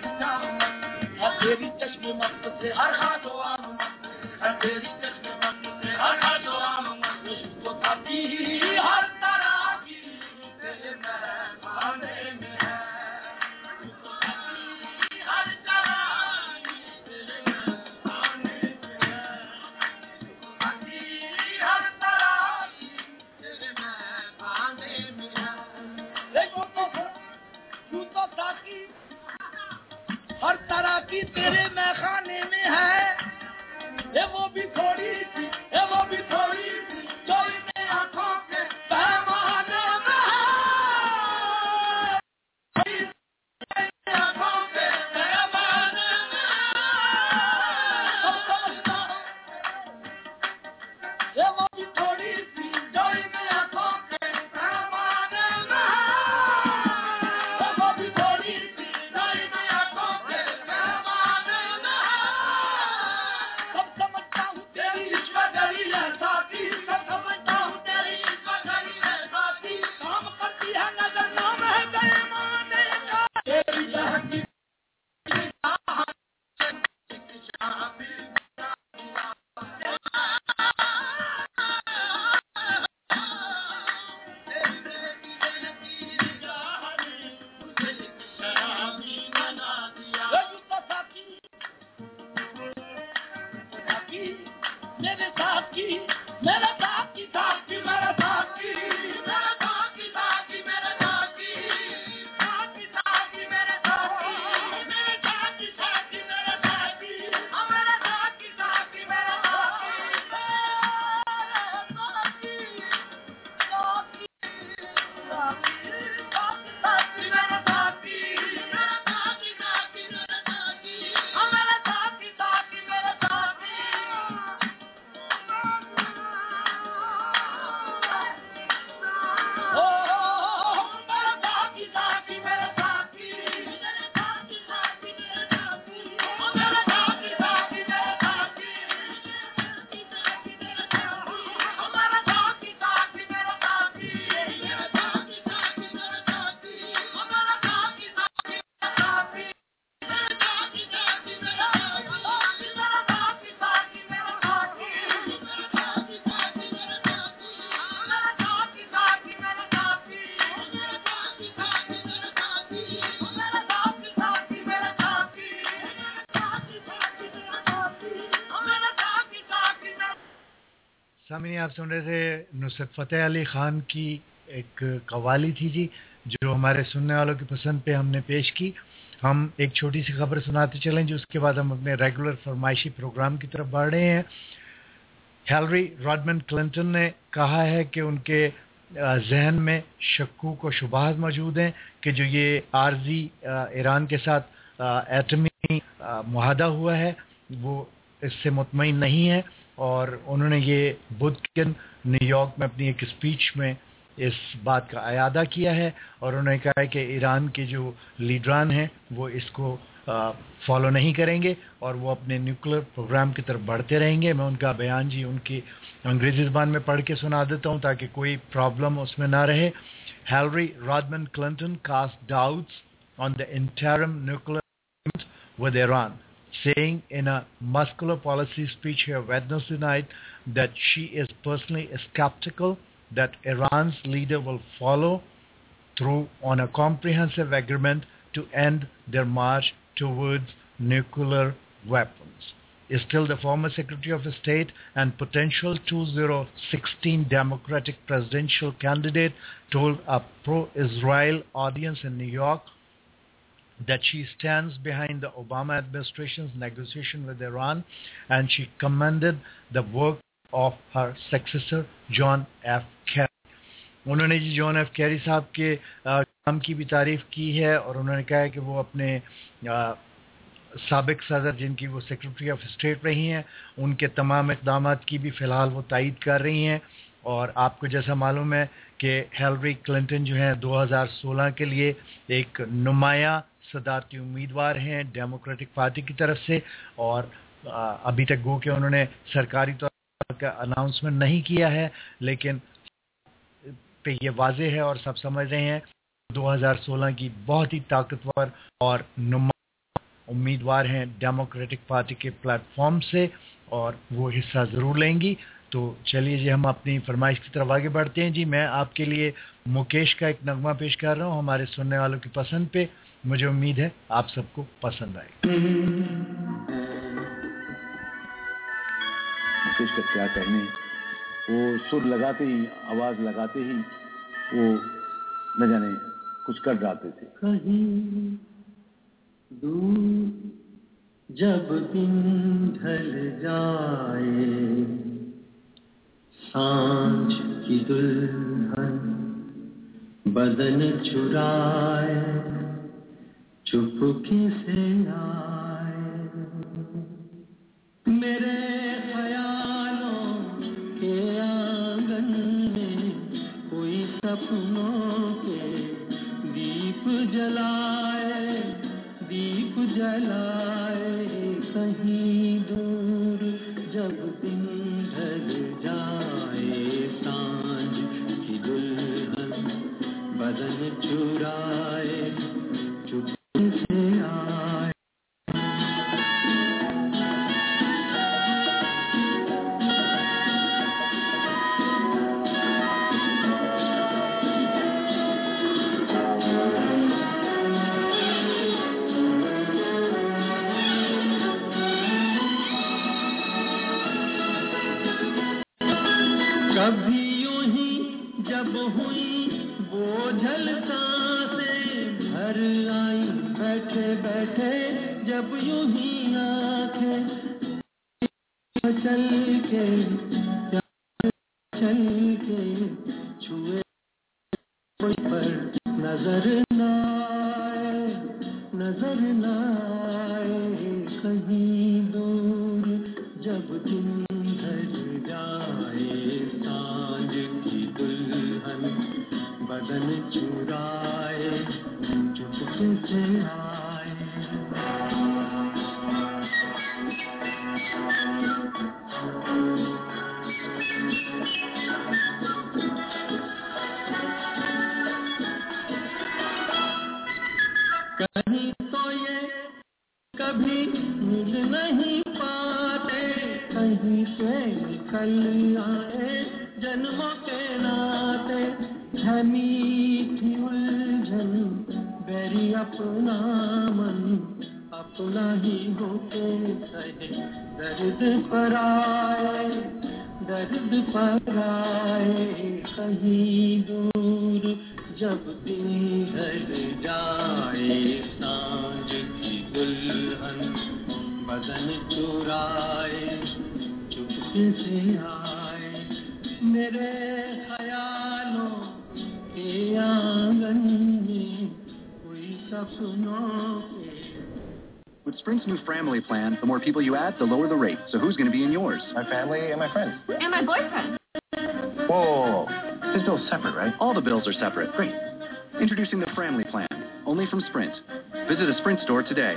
تیری چشم مست سے ہر ہاتھ عام تیری چشم مست سے ہر ہاتھ عام کو تاتی ہر طرح کی تیرے مہمانے میں ہے ہر طرح کی تیرے مہمانے میں ہے ہر طرح کی تیرے مہمانے میں ہے یوں تو تاکی ہر طرح کی تیرے میں خانے میں ہے اے وہ بھی تھوڑی سی اے وہ بھی تھوڑی سی جو میں آنکھوں کے پیمانے میں ہے آنکھوں کے پیمانے میں سب سمجھتا اے وہ بھی تھوڑی سی جو میں آنکھوں کے پیمانے میں ہے اے وہ بھی تھوڑی سی جو میں آنکھوں کے پیمانے میں ہے سامعین آپ سن رہے تھے نصرت فتح علی خان کی ایک قوالی تھی جی جو ہمارے سننے والوں کی پسند پہ ہم نے پیش کی. ہم ایک چھوٹی سی خبر سناتے چلیں جی, اس کے بعد ہم اپنے ریگولر فرمائشی پروگرام کی طرف بڑھ رہے ہیں. ہیلری راڈمن کلنٹن نے کہا ہے کہ ان کے ذہن میں شکوک و شبہات موجود ہیں کہ جو یہ عارضی ایران کے ساتھ ایٹمی معاہدہ ہوا ہے وہ اس سے مطمئن نہیں ہے, اور انہوں نے یہ بدھ کے نیو یارک میں اپنی ایک اسپیچ میں اس بات کا اعادہ کیا ہے, اور انہوں نے کہا ہے کہ ایران کے جو لیڈران ہیں وہ اس کو فالو نہیں کریں گے اور وہ اپنے نیوکلیر پروگرام کی طرف بڑھتے رہیں گے. میں ان کا بیان جی ان کی انگریزی زبان میں پڑھ کے سنا دیتا ہوں تاکہ کوئی پرابلم اس میں نہ رہے. Hillary Rodham Clinton cast doubts on the interim nuclear agreement with Iran, saying in a muscular policy speech here Wednesday night that she is personally skeptical that Iran's leader will follow through on a comprehensive agreement to end their march towards nuclear weapons. Still, the former Secretary of State and potential two thousand sixteen Democratic presidential candidate told a pro-Israel audience in New York that she stands behind the Obama administration's negotiation with Iran, and she commended the work of her successor, John F. Kerry. انہوں نے جی John F carry صاحب کے کام کی بھی تعریف کی ہے, اور انہوں نے کہا ہے کہ وہ اپنے سابق صدر جن کی وہ سیکرٹری آف اسٹیٹ رہی ہیں ان کے تمام اقدامات کی بھی فی الحال وہ تائید کر رہی ہیں. اور آپ کو جیسا معلوم ہے کہ ہیلری کلنٹن جو ہیں دو ہزار سولہ کے لیے ایک نمایاں صدارتی امیدوار ہیں ڈیموکریٹک پارٹی کی طرف سے, اور ابھی تک گو کہ انہوں نے سرکاری طور پر اناؤنسمنٹ نہیں کیا ہے, لیکن پہ یہ واضح ہے اور سب سمجھ رہے ہیں دو ہزار سولہ کی بہت ہی طاقتور اور نمایاں امیدوار ہیں ڈیموکریٹک پارٹی کے پلیٹ فارم سے, اور وہ حصہ ضرور لیں گی. تو چلیے جی ہم اپنی فرمائش کی طرف آگے بڑھتے ہیں. جی میں آپ کے لیے مکیش کا ایک نغمہ پیش کر رہا ہوں ہمارے سننے والوں کی پسند پہ, مجھے امید ہے آپ سب کو پسند آئے. مکیش کا کیا کہنے, وہ سر لگاتے ہی آواز لگاتے ہی وہ نہ جانے کچھ کر ڈالتے تھے. کہیں دور جب دن ڈھل جائے سانجھ کی دلہن بدن چرائے چپکے سے آئے, میرے خیالوں کے آنگن میں کوئی سپنوں کے دیپ جلائے دیپ جلائے کہیں دور جب دن ڈھل جائے سانجھ کی دلہن بدن چرائے چپکے سے آئے. کبھی یوں ہی جب ہوئی بوجھل سانسیں بھر آئی بیٹھے بیٹھے جب یوں ہی آنکھیں چل کے چل کے چھوئے پر نظر نہ آئے نظر نہ آئے کہیں دور جب دن ڈھل جائے سانجھ کی دلہن بدن چرائے چپکے سے آئے. کہیں تو یہ کبھی مل نہیں پاتے, کہیں سے نکل آئے جنموں کے ناطے, ہے میٹھی الجھن بیری اپنا من اپنا ہی ہو کے سہے درد پر آئے درد پرائے کہیں دور جب دن ڈھل جائے سانجھ کی دلہن بدن چرائے چپکے سے آئے میرے خیالوں کے آنگن میں کوئی سپنوں کے. With Sprint's new family plan, the more people you add, the lower the rate. So who's going to be in yours? My family and my friends. And my boyfriend. Whoa, whoa, whoa. This bill's separate, right? All the bills are separate. Great. Introducing the family plan, only from Sprint. Visit a Sprint store today.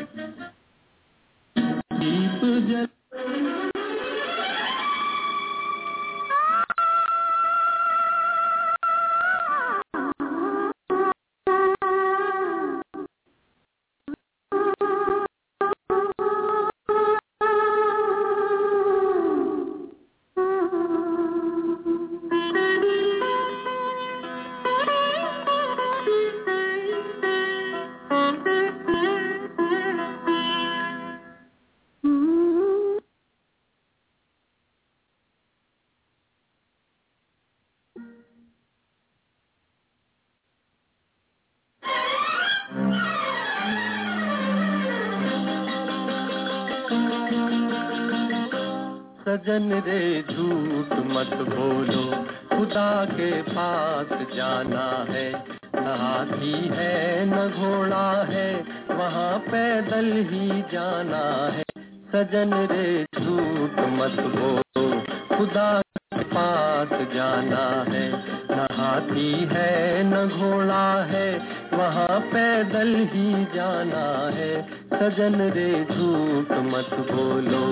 سجن رے جھوٹ مت بولو خدا کے پاس جانا ہے نہ ہاتھی ہے نہ گھوڑا ہے وہاں پیدل ہی جانا ہے. سجن رے جھوٹ مت بولو خدا کے پاس جانا ہے نہ ہاتھی ہے نہ گھوڑا ہے وہاں پیدل ہی جانا ہے. سجن رے جھوٹ مت بولو.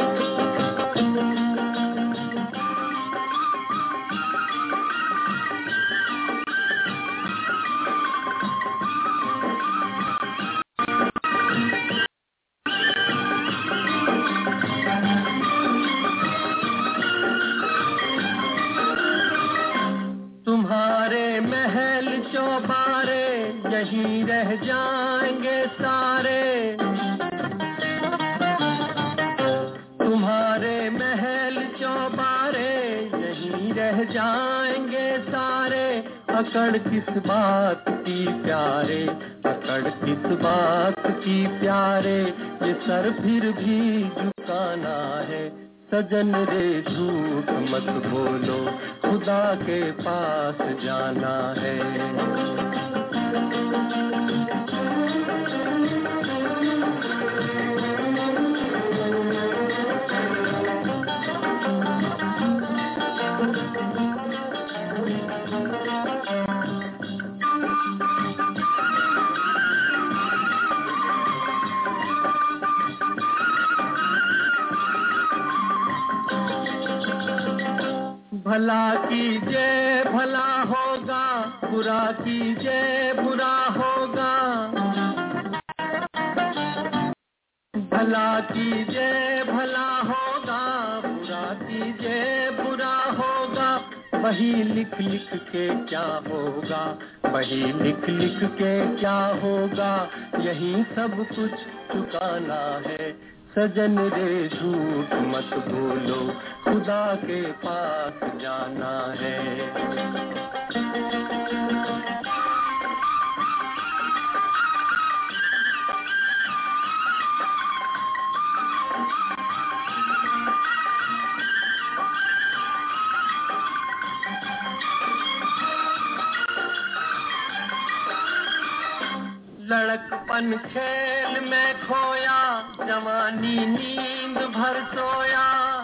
تمہارے محل چوبارے یہیں رہ جائیں گے سارے. تمہارے محل چوبارے یہیں رہ جائیں گے سارے. اکڑ کس بات کی پیارے اکڑ کس بات کی پیارے یہ سر پھر بھی جھکانا ہے. سجن رے جھوٹ مت بولو خدا کے پاس جانا ہے. بھلا کیجئے بھلا ہوگا برا کیجئے برا ہوگا. بھلا کیجئے بھلا ہوگا برا کیجئے برا ہوگا. وہی لکھ لکھ کے کیا ہوگا وہی لکھ لکھ کے کیا ہوگا یہی سب کچھ چکانا ہے. سجن رے جھوٹ مت بولو خدا کے پاس جانا ہے. لڑک پن کھیل میں کھویا جوانی نیند بھر سویا.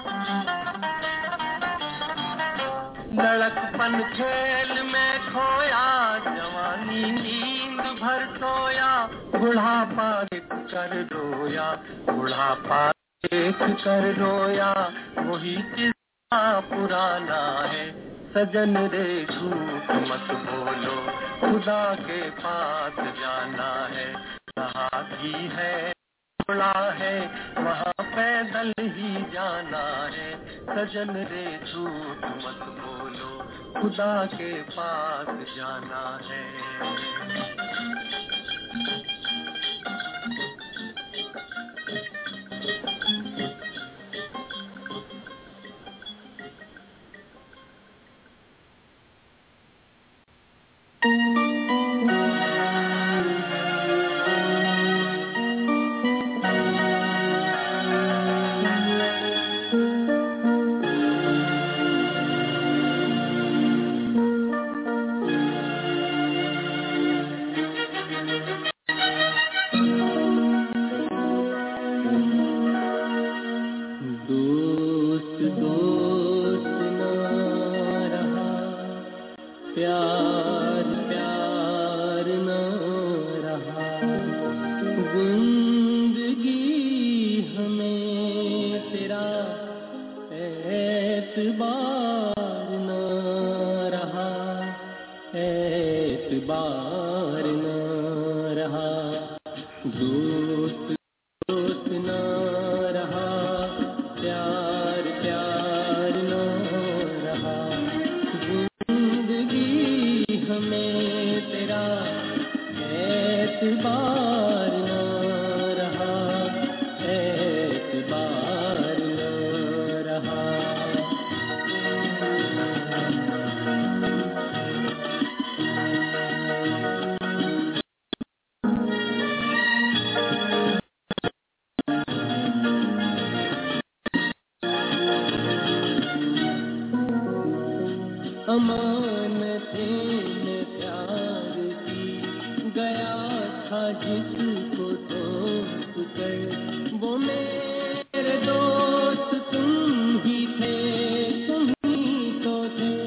لڑک پن کھیل میں کھویا جوانی نیند بھر سویا. بڑھاپا دیکھ کر رویا بڑھاپا دیکھ کر رویا وہی قصہ پرانا ہے. سجن رے جھوٹ مت بولو خدا کے پاس جانا ہے. ہاتھی ہے گھوڑا ہے وہاں پیدل ہی جانا ہے. سجن رے جھوٹ مت بولو خدا کے پاس جانا ہے. दोस्त दोस्त ना रहा, प्यार प्यार ना रहा, जिंदगी हमें तेरा एतबार ना रहा, एतबार ना रहा। अमानतें में प्यार की गया था जिसको तोड़ कर, वो मेरे दोस्त तुम ही थे, तुम ही तो थे,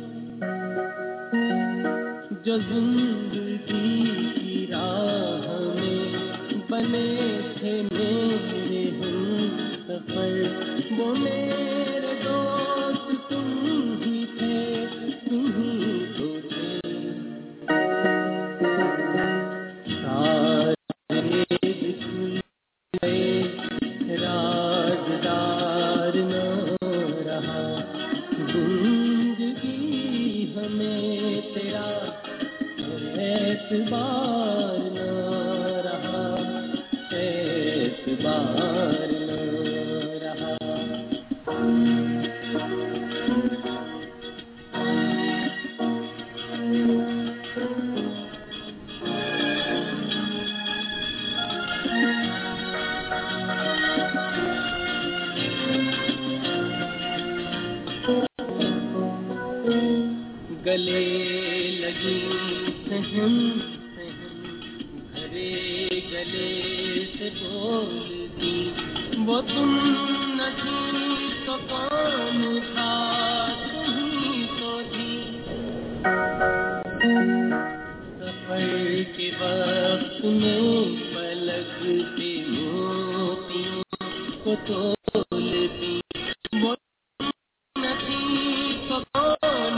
जो जिंदगी की राह में बने थे मेरे हमसफर, वो मेरे दोस्त तुम ही थे, तुम ही तो थे। सारे बिखर गए, राज़दार न रहा, जिंदगी हमें तेरा एतबार न रहा, एतबार न रहा। गले लगी सहम सहम भरे गले से बोलती, वो तुम नहीं तो कौन था, तुम ही तो थी। सफर के वक्त में पलकते मोतियों को तोलती, वो नहीं तो कौन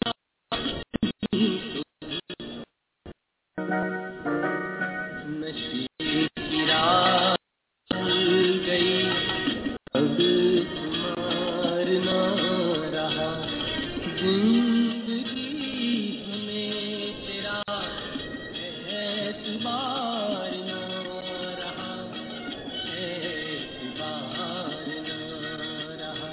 नशे की रात खुल गई, अब खुमार ना रहा, जिंदगी हमें तेरा एतबार ना रहा, एतबार ना रहा।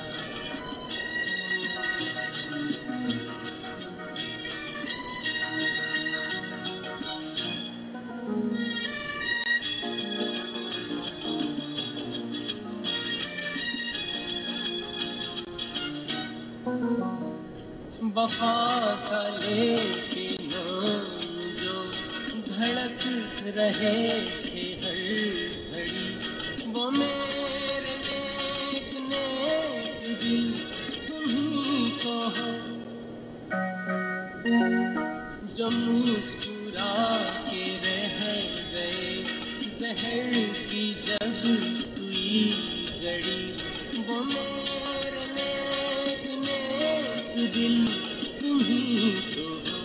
वफा का लेके नाम जो धड़क रहे थे हर घड़ी, वो मेरे नेक नेक दिल तुम ही को हो, जो मुस्कुरा के रह गए जहर की जब हुई जड़ी, वो मेरे नेक नेक दिल तुम ही तो हो।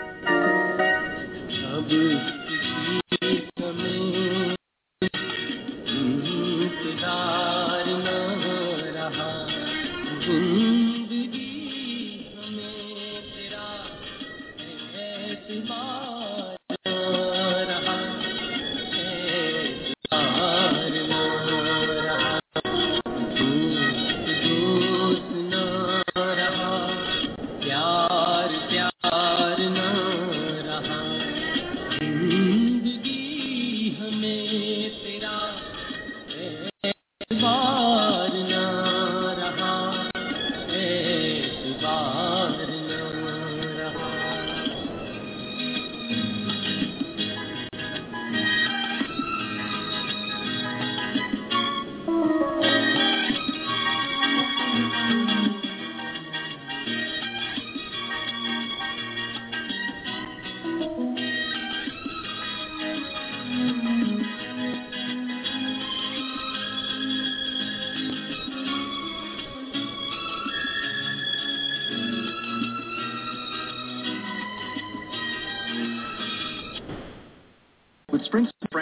अब किसी समय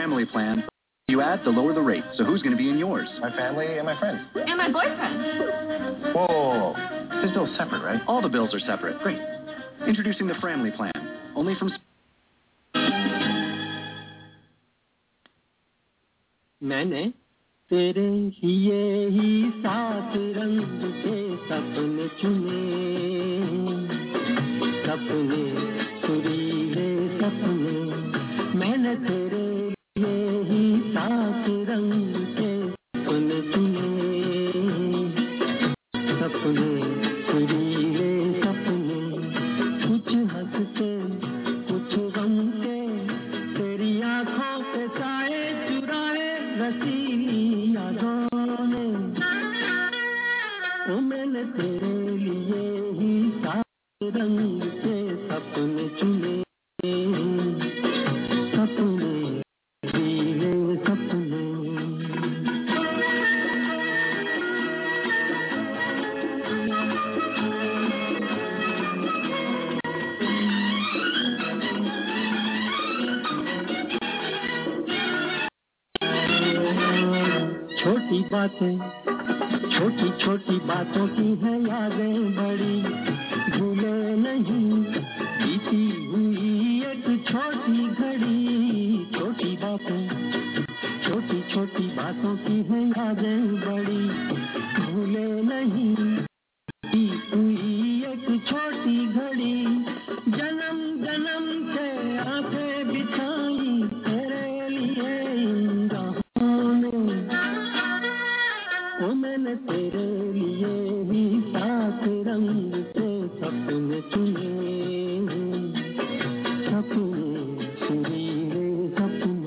family plan you add, the lower the rate. So who's going to be in yours? My family and my friends. And my boyfriend. Whoa, whoa, whoa. This is all separate, right? All the bills are separate. Great. Introducing the family plan. Only from... मैंने तेरे लिए ही सात रंग के सपने चुने, सपने सुरीले सपने, मैंने तेरे लिए ही सात रंग के सपने चुने, सपने सुरीले सपने, कुछ हंसते कुछ गम के, तेरी आँखों के साए चुराए रसीली यादों ने, ओ मैंने तेरे लिए ही सात रंग के सपने चुने, सपने जीले सपने। छोटी बातें छोटी छोटी बातों की हैं यादें बड़ी भूले नहीं, बीती हुई एक छोटी घड़ी, छोटी बातें छोटी छोटी बातों की हैं यादें बड़ी भूले नहीं, बीती हुई एक छोटी घड़ी, जन्म जन्म से आंखें बिछाई तेरे लिए इन राहों ने, ओ मैंने तेरे लिए ही सात रंग के सपने चुने, सपने सुरीले सपने।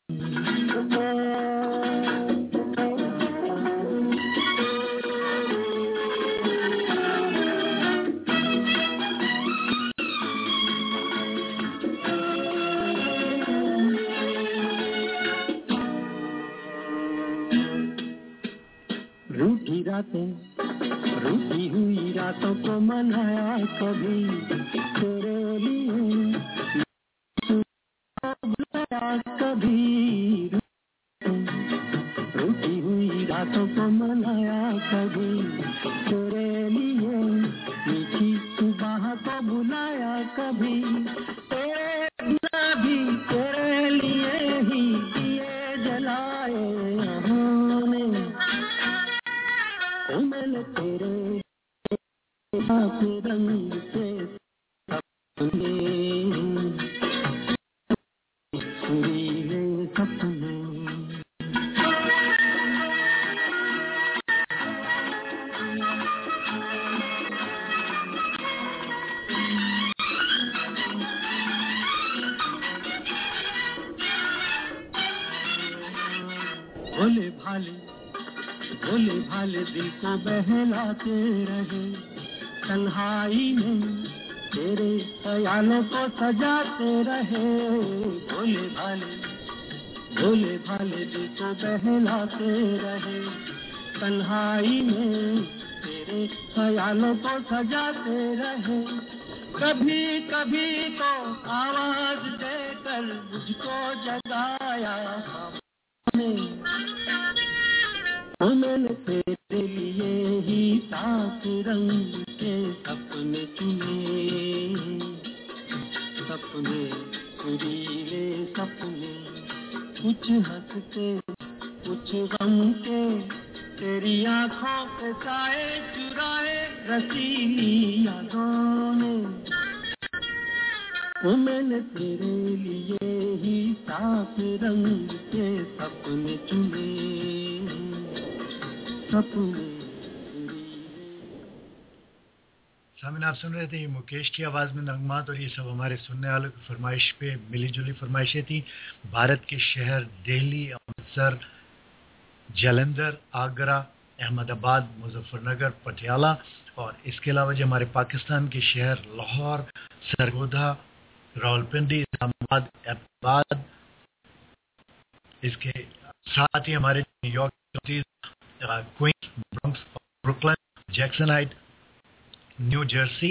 रूठी रातें रूठी हुई रातों को मनाया कभी तेरे लिए, बुलाया कभी, रूठी हुई रातों को मनाया कभी तेरे लिए, मीठी सुबह को बुलाया कभी, तेरे बिना भी तेरे लिए ही दिए जलाए हमने, ओ मैंने तेरे साथ रंग के सपने सुरीले सपने। भोले भाले भोले भाले दिल को बहलाते रहे, तन्हाई में तेरे ख्यालों को सजाते रहे, भोले भाले भोले भाले दिल को बहलाते रहे, तन्हाई में तेरे ख्यालों को सजाते रहे, कभी कभी तो आवाज देकर मुझको जगाया हमने, ओ मैंने तेरे लिए ही सात रंग के सपने चुने, सपने सुरीले सपने, कुछ हंसते कुछ गम के, तेरी आँखों के साए चुराए रसीली यादों ने, ओ मैंने तेरे लिए ही सात रंग के सपने चुने, सपने। सामने आप सुन रहे थे मुकेश की आवाज़ में नगमात, और ये सब हमारे सुनने वालों की फरमाइश पे मिली जुली फरमाइशें थी। भारत के शहर दिल्ली, अमृतसर, जालंधर, आगरा, अहमदाबाद, मुजफ्फरनगर, पटियाला, और इसके अलावा जो हमारे पाकिस्तान के शहर लाहौर, सरगोधा, रावलपिंडी, इस्लामाबाद, एबटाबाद, इसके साथ ही हमारे New York, Queens, Bronx, Brooklyn, Jackson Height, New Jersey,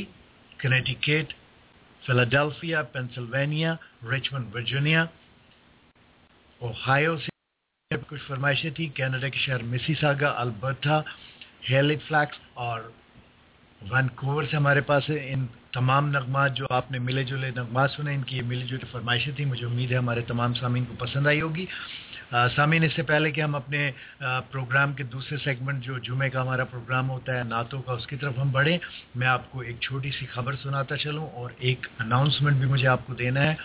Connecticut, Philadelphia, Pennsylvania, Richmond, Virginia, Ohio से कुछ फरमाइशें थी, कनाडा के शहर मिसिसागा, अल्बर्टा, हैलिफैक्स और वैनकूवर से हमारे पास है। इन तमाम नगमात जो आपने मिले जुले नगमात सुने, इनकी मिली जुली फरमाइशें थी। मुझे उम्मीद है हमारे तमाम सामीन को पसंद आई होगी। सामीन, इससे पहले कि हम अपने आ, प्रोग्राम के दूसरे सेगमेंट जो जुमे का हमारा प्रोग्राम होता है नातों का, उसकी तरफ हम बढ़ें, मैं आपको एक छोटी सी खबर सुनाता चलूं और एक अनाउंसमेंट भी मुझे आपको देना है।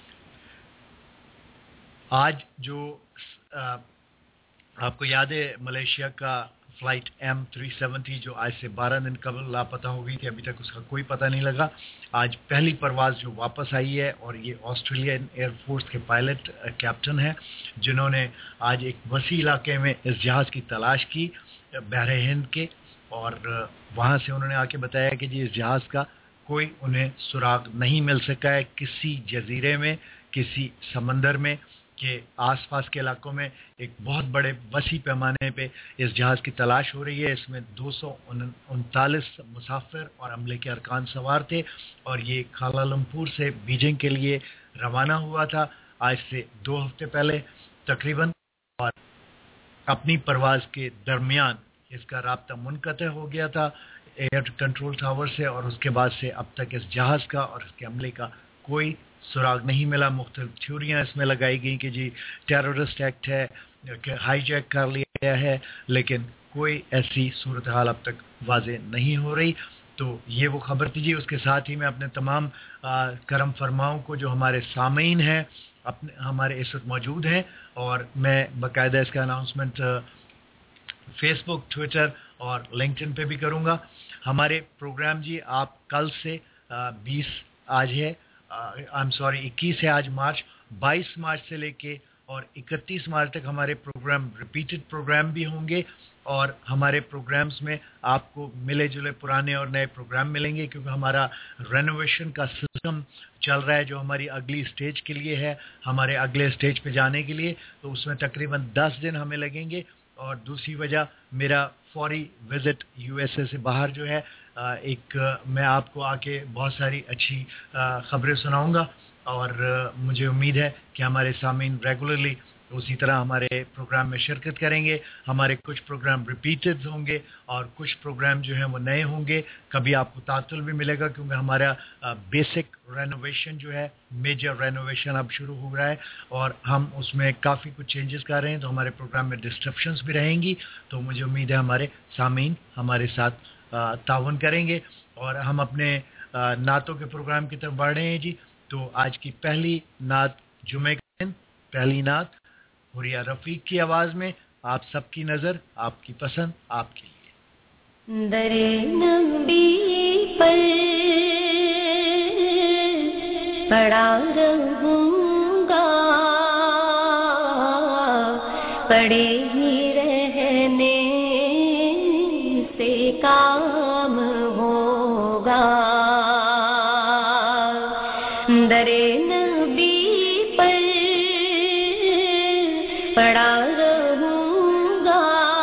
आज जो आ, आपको याद है मलेशिया का फ्लाइट एम थ्री सेवेंटी जो आज से बारह दिन कबल लापता हो गई थी, अभी तक उसका कोई पता नहीं लगा। आज पहली परवाज़ जो वापस आई है और ये ऑस्ट्रेलियन एयरफोर्स के पायलट कैप्टन हैं जिन्होंने आज एक वसी इलाके में इस जहाज़ की तलाश की बहरे हिंद के, और वहाँ से उन्होंने आके बताया कि जी इस जहाज़ का कोई उन्हें सुराग नहीं मिल सका है। किसी जजीरे में, किसी समंदर में के आसपास के इलाकों में एक बहुत बड़े वसी पैमाने पे इस जहाज़ की तलाश हो रही है। इसमें दो सौ उनतालीस मुसाफिर और अमले के अरकान सवार थे और ये कुआलालंपुर से बीजिंग के लिए रवाना हुआ था आज से दो हफ्ते पहले तकरीबन, और अपनी परवाज़ के दरमियान इसका राब्ता मुनक़ते हो गया था एयर कंट्रोल टावर से, और उसके बाद से अब तक इस जहाज़ का और इसके अमले का कोई सुराग नहीं मिला। मुख्तलिफ थ्योरियाँ इसमें लगाई गई कि जी टेररिस्ट एक्ट है, कि हाईजैक कर लिया है, लेकिन कोई ऐसी सूरत हाल अब तक वाज़े नहीं हो रही। तो ये वो खबर थी जी। उसके साथ ही मैं अपने तमाम आ, करम फरमाओं को जो हमारे सामीन हैं अपने हमारे इस वक्त मौजूद हैं, और मैं बाकायदा इसका अनाउंसमेंट फेसबुक, ट्विटर और लिंक्डइन पे भी करूँगा। हमारे प्रोग्राम जी आप कल से बीस आज है आई एम सॉरी इक्कीस है आज मार्च, बाईस मार्च से लेके और इकतीस मार्च तक हमारे प्रोग्राम रिपीटेड प्रोग्राम भी होंगे, और हमारे प्रोग्राम्स में आपको मिले जुले पुराने और नए प्रोग्राम मिलेंगे क्योंकि हमारा रेनोवेशन का सिस्टम चल रहा है जो हमारी अगली स्टेज के लिए है, हमारे अगले स्टेज पे जाने के लिए। तो उसमें तकरीबन दस दिन हमें लगेंगे, और दूसरी वजह मेरा फौरी विज़िट यूएसए से बाहर जो है एक मैं आपको आके बहुत सारी अच्छी ख़बरें सुनाऊंगा, और मुझे उम्मीद है कि हमारे सामीन रेगुलरली उसी तरह हमारे प्रोग्राम में शिरकत करेंगे। हमारे कुछ प्रोग्राम रिपीटेड होंगे और कुछ प्रोग्राम जो हैं वो नए होंगे। कभी आपको तातुल भी मिलेगा क्योंकि हमारा बेसिक रेनोवेशन जो है, मेजर रेनोवेशन अब शुरू हो रहा है और हम उसमें काफ़ी कुछ चेंजेस कर रहे हैं, तो हमारे प्रोग्राम में डिस्ट्रप्शंस भी रहेंगी। तो मुझे उम्मीद है हमारे सामीन हमारे साथ ताउन करेंगे, और हम अपने नातों के प्रोग्राम की तरफ बढ़ रहे हैं जी। तो आज की पहली नात जुमे के दिन पहली नात हुरिया रफीक की आवाज में आप सबकी नजर, आपकी पसंद, आपके लिए। दरे नबी पर पड़ा रहूंगा, पड़े ही रहने से काम होगा। दरे पड़ा रहूंगा,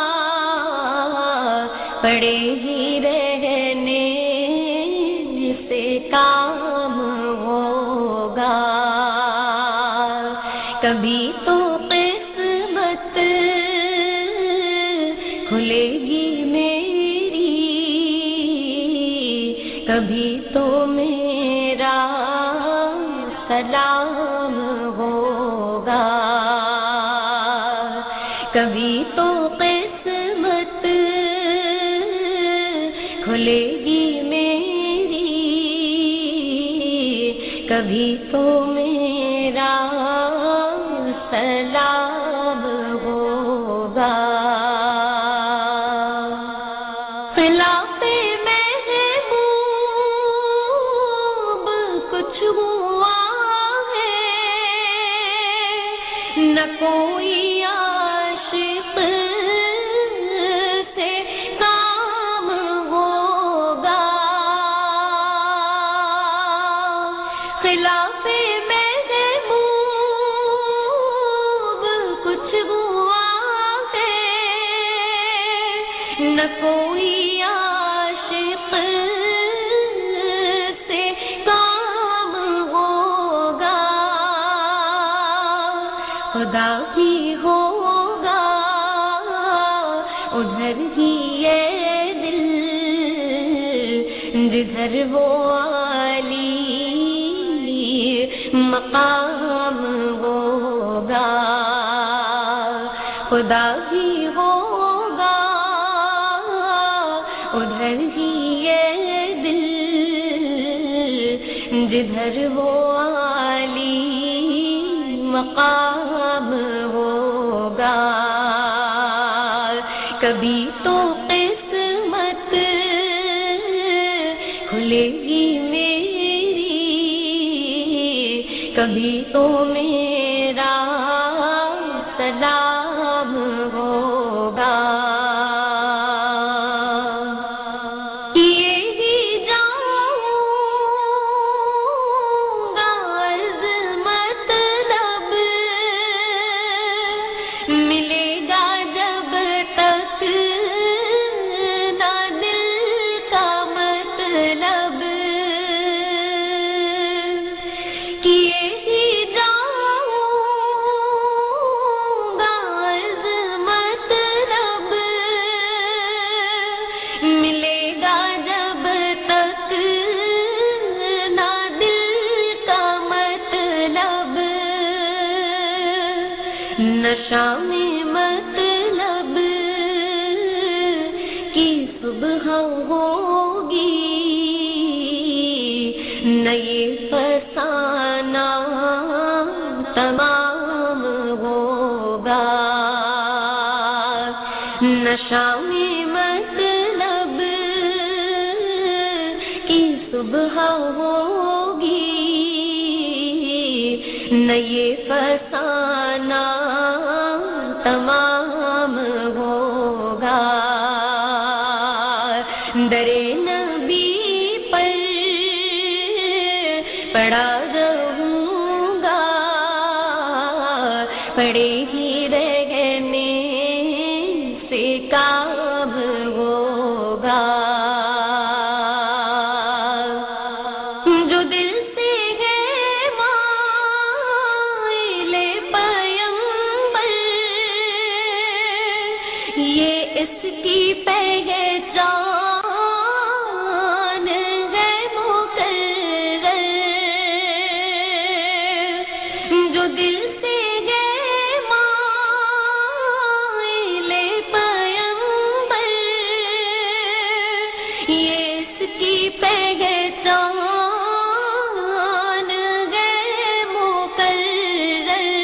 पड़े ही रहने से काम होगा। कभी तो किस्मत खुलेगी मेरी, कभी तो मेरा सलाम होगा। कभी तो किस्मत खुलेगी मेरी, कभी तो मेरा सलाम होगा। खिलाफे महबूब कुछ हुआ है, न कोई कोई आशिक से काम होगा। खुदा की ادھر ہی یہ دل جدھر وہ عالی مقام ہوگا خدا بھی ہوگا ادھر ہی یہ دل جدھر وہ عالی مقام ہوگا کبھی تو قسمت کھلے گی میری کبھی تو میرا سلام ہوگا یہی جاؤں گا عرض مطلب ملے گا جب تک نہ دل کا مطلب کہ یہی جاؤں گا عرض مطلب ملے گا جب تک نہ دل کا مطلب نشہ میں مطلب کی صبح ہوگی نئے فسانہ تمام ہوگا نشہ میں مطلب کی صبح ہوگی نئے فسانہ تمام ہوگا درے نبی پر پڑا رہوں گا پڑے ہی رہنے سے کام ہوگا جو دل سے ہے مائل پیمبر یہ اس کی پہچان ہے مقرر جو دل سے ہے مائل پیمبر یہ اس کی پہچان ہے مقرر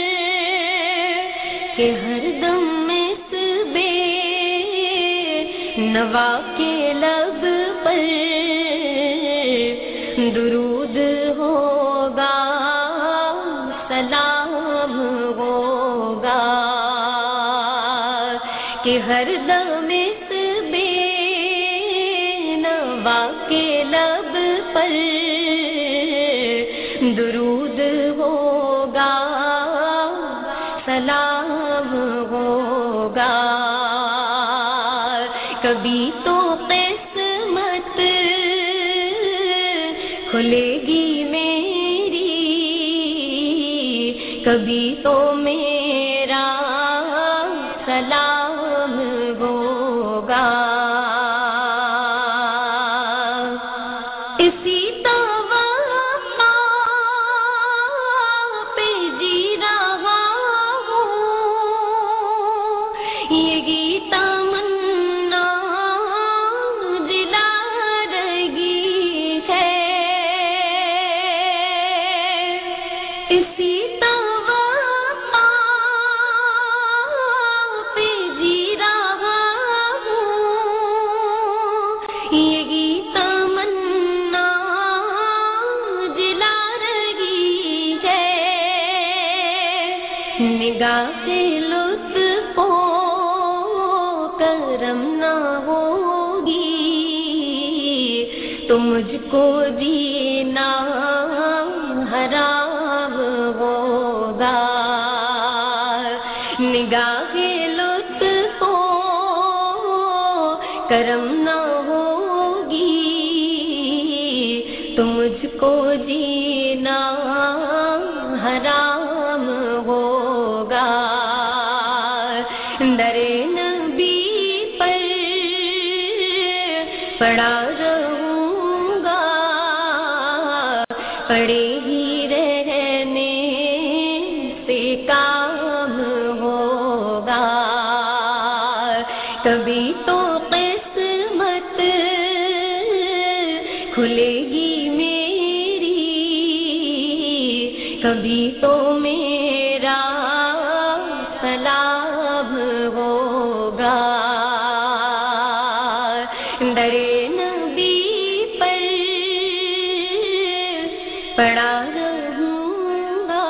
کہ ہر دم اس بے نوا کے لب پر درود ہوگا سلام ہوگا کہ ہر دم اس بے نوا کے لب پر درود ہوگا سلام ہوگا کبھی تو قسمت کھلے گی میری کبھی تو میرا سلام ہوگا اسی توقع پہ جی رہا ہوں یہی تمنا دلا رہی ہے اسی توقع پہ جی رہا ہوں یہی تمنا دلا رہی ہے نگاہ سے لطف و کرم نہ ہوگی تو مجھ کو جینا حرام ہوگا نگاہ لطف و کرم نہ ہوگی تو مجھ کو جینا حرام ہوگا در نبی پر پڑے ہی رہنے سے کام ہوگا، کبھی تو قسمت کھلے گی میری، کبھی تو میرا سلام ہوگا، درے نبی پر پڑا رہوں گا،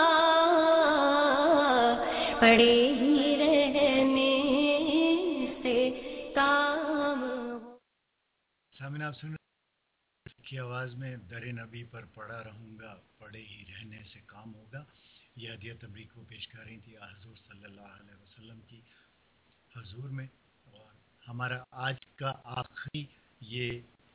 پڑے ہی رہنے سے کام ہو۔ سامعین آپ سن کی آواز میں در نبی پر پڑا رہوں گا، پڑے ہی رہنے سے کام ہوگا، یہ ہدیہ تبریک کو پیش کر رہی تھی حضور صلی اللہ علیہ وسلم کی حضور میں۔ اور ہمارا آج کا آخری یہ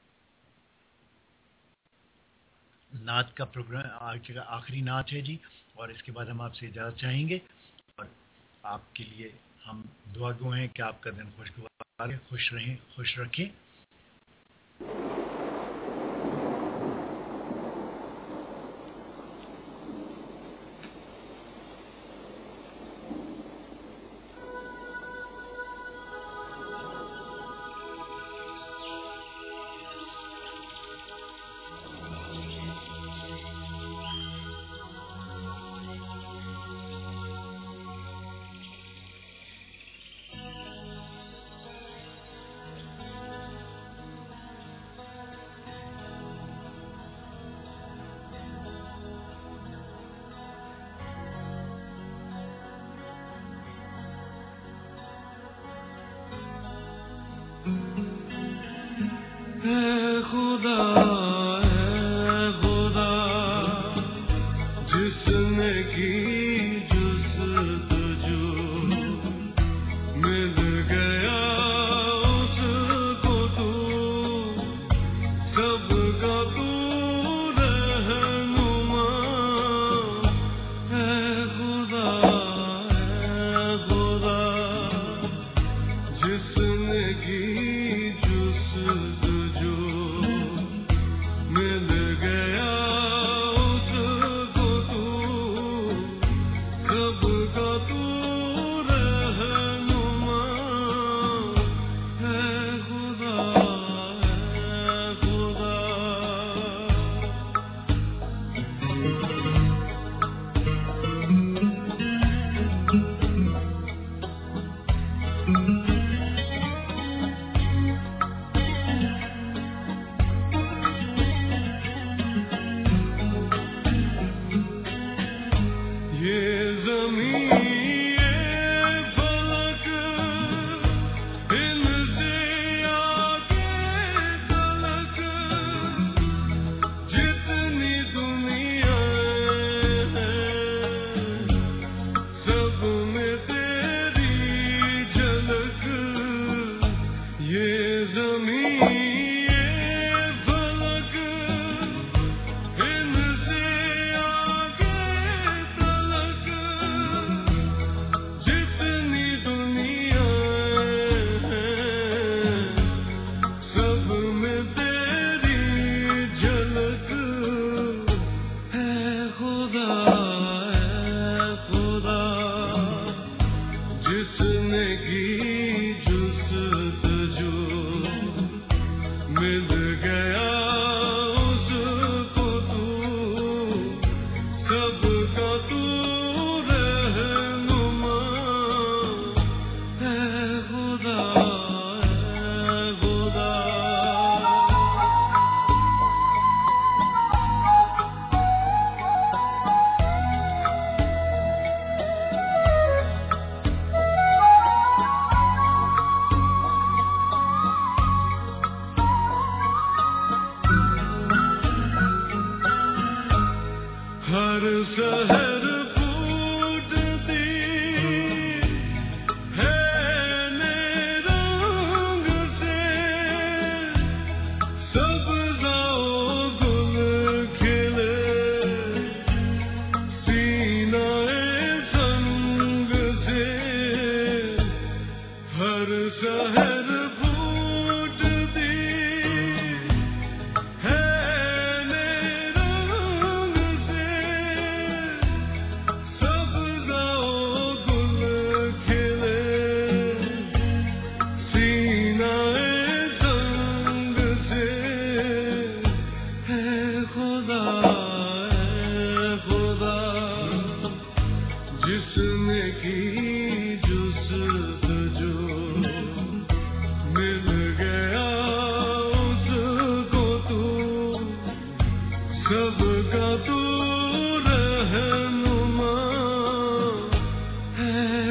نعت کا پروگرام، آج کا آخری نعت ہے جی، اور اس کے بعد ہم آپ سے اجازت چاہیں گے، اور آپ کے لیے ہم دعا گو ہیں کہ آپ کا دن خوشگوار رہے، خوش رہیں، خوش رکھیں۔ جس نے کی جستجو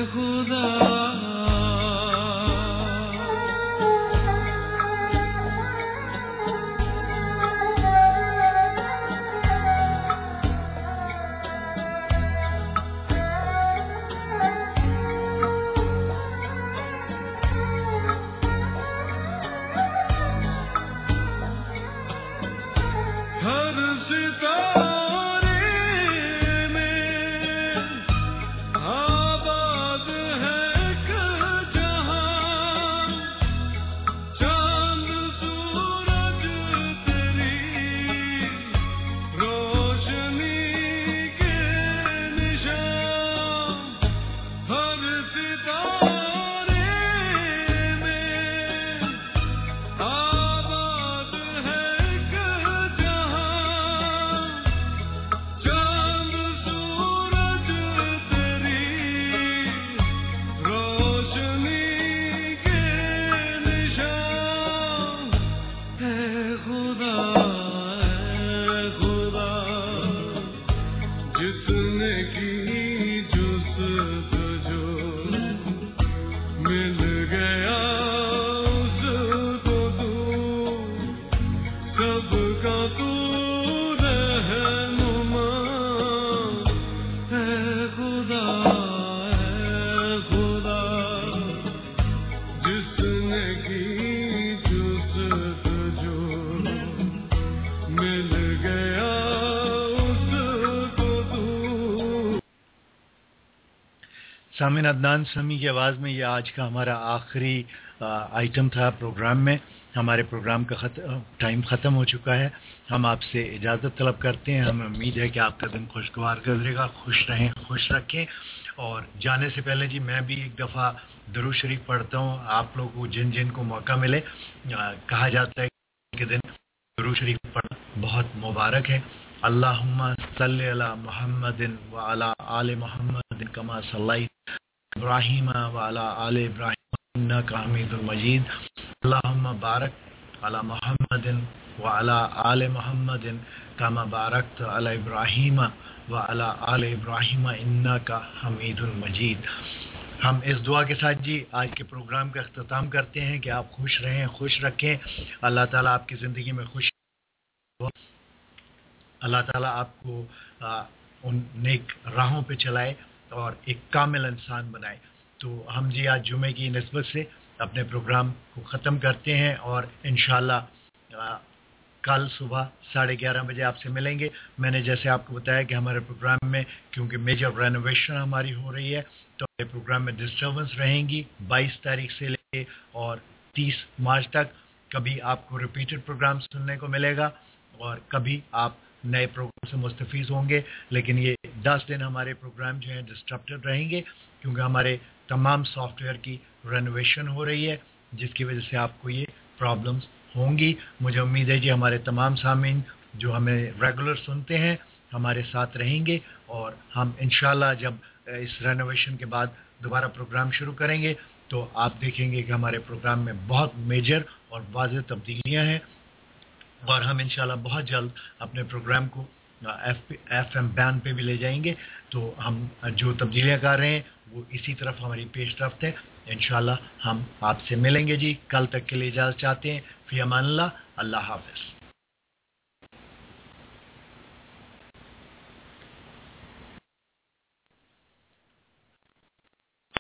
سامعین، عدنان سمیع کی آواز میں یہ آج کا ہمارا آخری آئٹم تھا پروگرام میں. ہمارے پروگرام کا خط... ٹائم ختم ہو چکا ہے. ہم آپ سے اجازت طلب کرتے ہیں. ہمیں امید ہے کہ آپ کا دن خوشگوار گزرے گا. خوش رہیں، خوش رکھیں. اور جانے سے پہلے جی میں بھی ایک دفعہ درود شریف پڑھتا ہوں. آپ لوگوں کو جن جن کو موقع ملے، کہا جاتا ہے کہ دن درود شریف پڑھنا بہت مبارک ہے. اللہم صلی علی محمد وعلی آل محمد کما صلیت ابراہیم وعلی آل ابراہیم انک حمید مجید. اللہم بارک علی محمد وعلی آل محمد کما بارکت علی ابراہیم وعلی آل ابراہیم انک حمید مجید. ہم اس دعا کے ساتھ جی آج کے پروگرام کا اختتام کرتے ہیں کہ آپ خوش رہیں، خوش رکھیں. اللہ تعالیٰ آپ کی زندگی میں خوش ہو. اللہ تعالیٰ آپ کو آ, ان نیک راہوں پہ چلائے اور ایک کامل انسان بنائے. تو ہم جی آج جمعے کی نسبت سے اپنے پروگرام کو ختم کرتے ہیں اور انشاءاللہ کل صبح ساڑھے گیارہ بجے آپ سے ملیں گے. میں نے جیسے آپ کو بتایا کہ ہمارے پروگرام میں کیونکہ میجر رینوویشن ہماری ہو رہی ہے تو ہمارے پروگرام میں ڈسٹربنس رہیں گی. بائیس تاریخ سے لے کے اور تیس مارچ تک کبھی آپ کو ریپیٹڈ پروگرام سننے کو ملے گا اور کبھی آپ نئے پروگرام سے مستفیض ہوں گے. لیکن یہ دس دن ہمارے پروگرام جو ہیں ڈسٹرپٹڈ رہیں گے کیونکہ ہمارے تمام سافٹ ویئر کی رینوویشن ہو رہی ہے جس کی وجہ سے آپ کو یہ پرابلمس ہوں گی. مجھے امید ہے جی ہمارے تمام سامعین جو ہمیں ریگولر سنتے ہیں ہمارے ساتھ رہیں گے اور ہم انشاءاللہ جب اس رینوویشن کے بعد دوبارہ پروگرام شروع کریں گے تو آپ دیکھیں گے کہ ہمارے پروگرام میں بہت میجر اور واضح تبدیلیاں ہیں اور ہم انشاءاللہ بہت جلد اپنے پروگرام کو ایف ایف ایم بین پہ بھی لے جائیں گے. تو ہم جو تبدیلیاں کر رہے ہیں وہ اسی طرف ہماری پیش رفت ہے. انشاءاللہ ہم آپ سے ملیں گے جی. کل تک کے لیے اجازت چاہتے ہیں. فی امان اللہ. اللہ حافظ.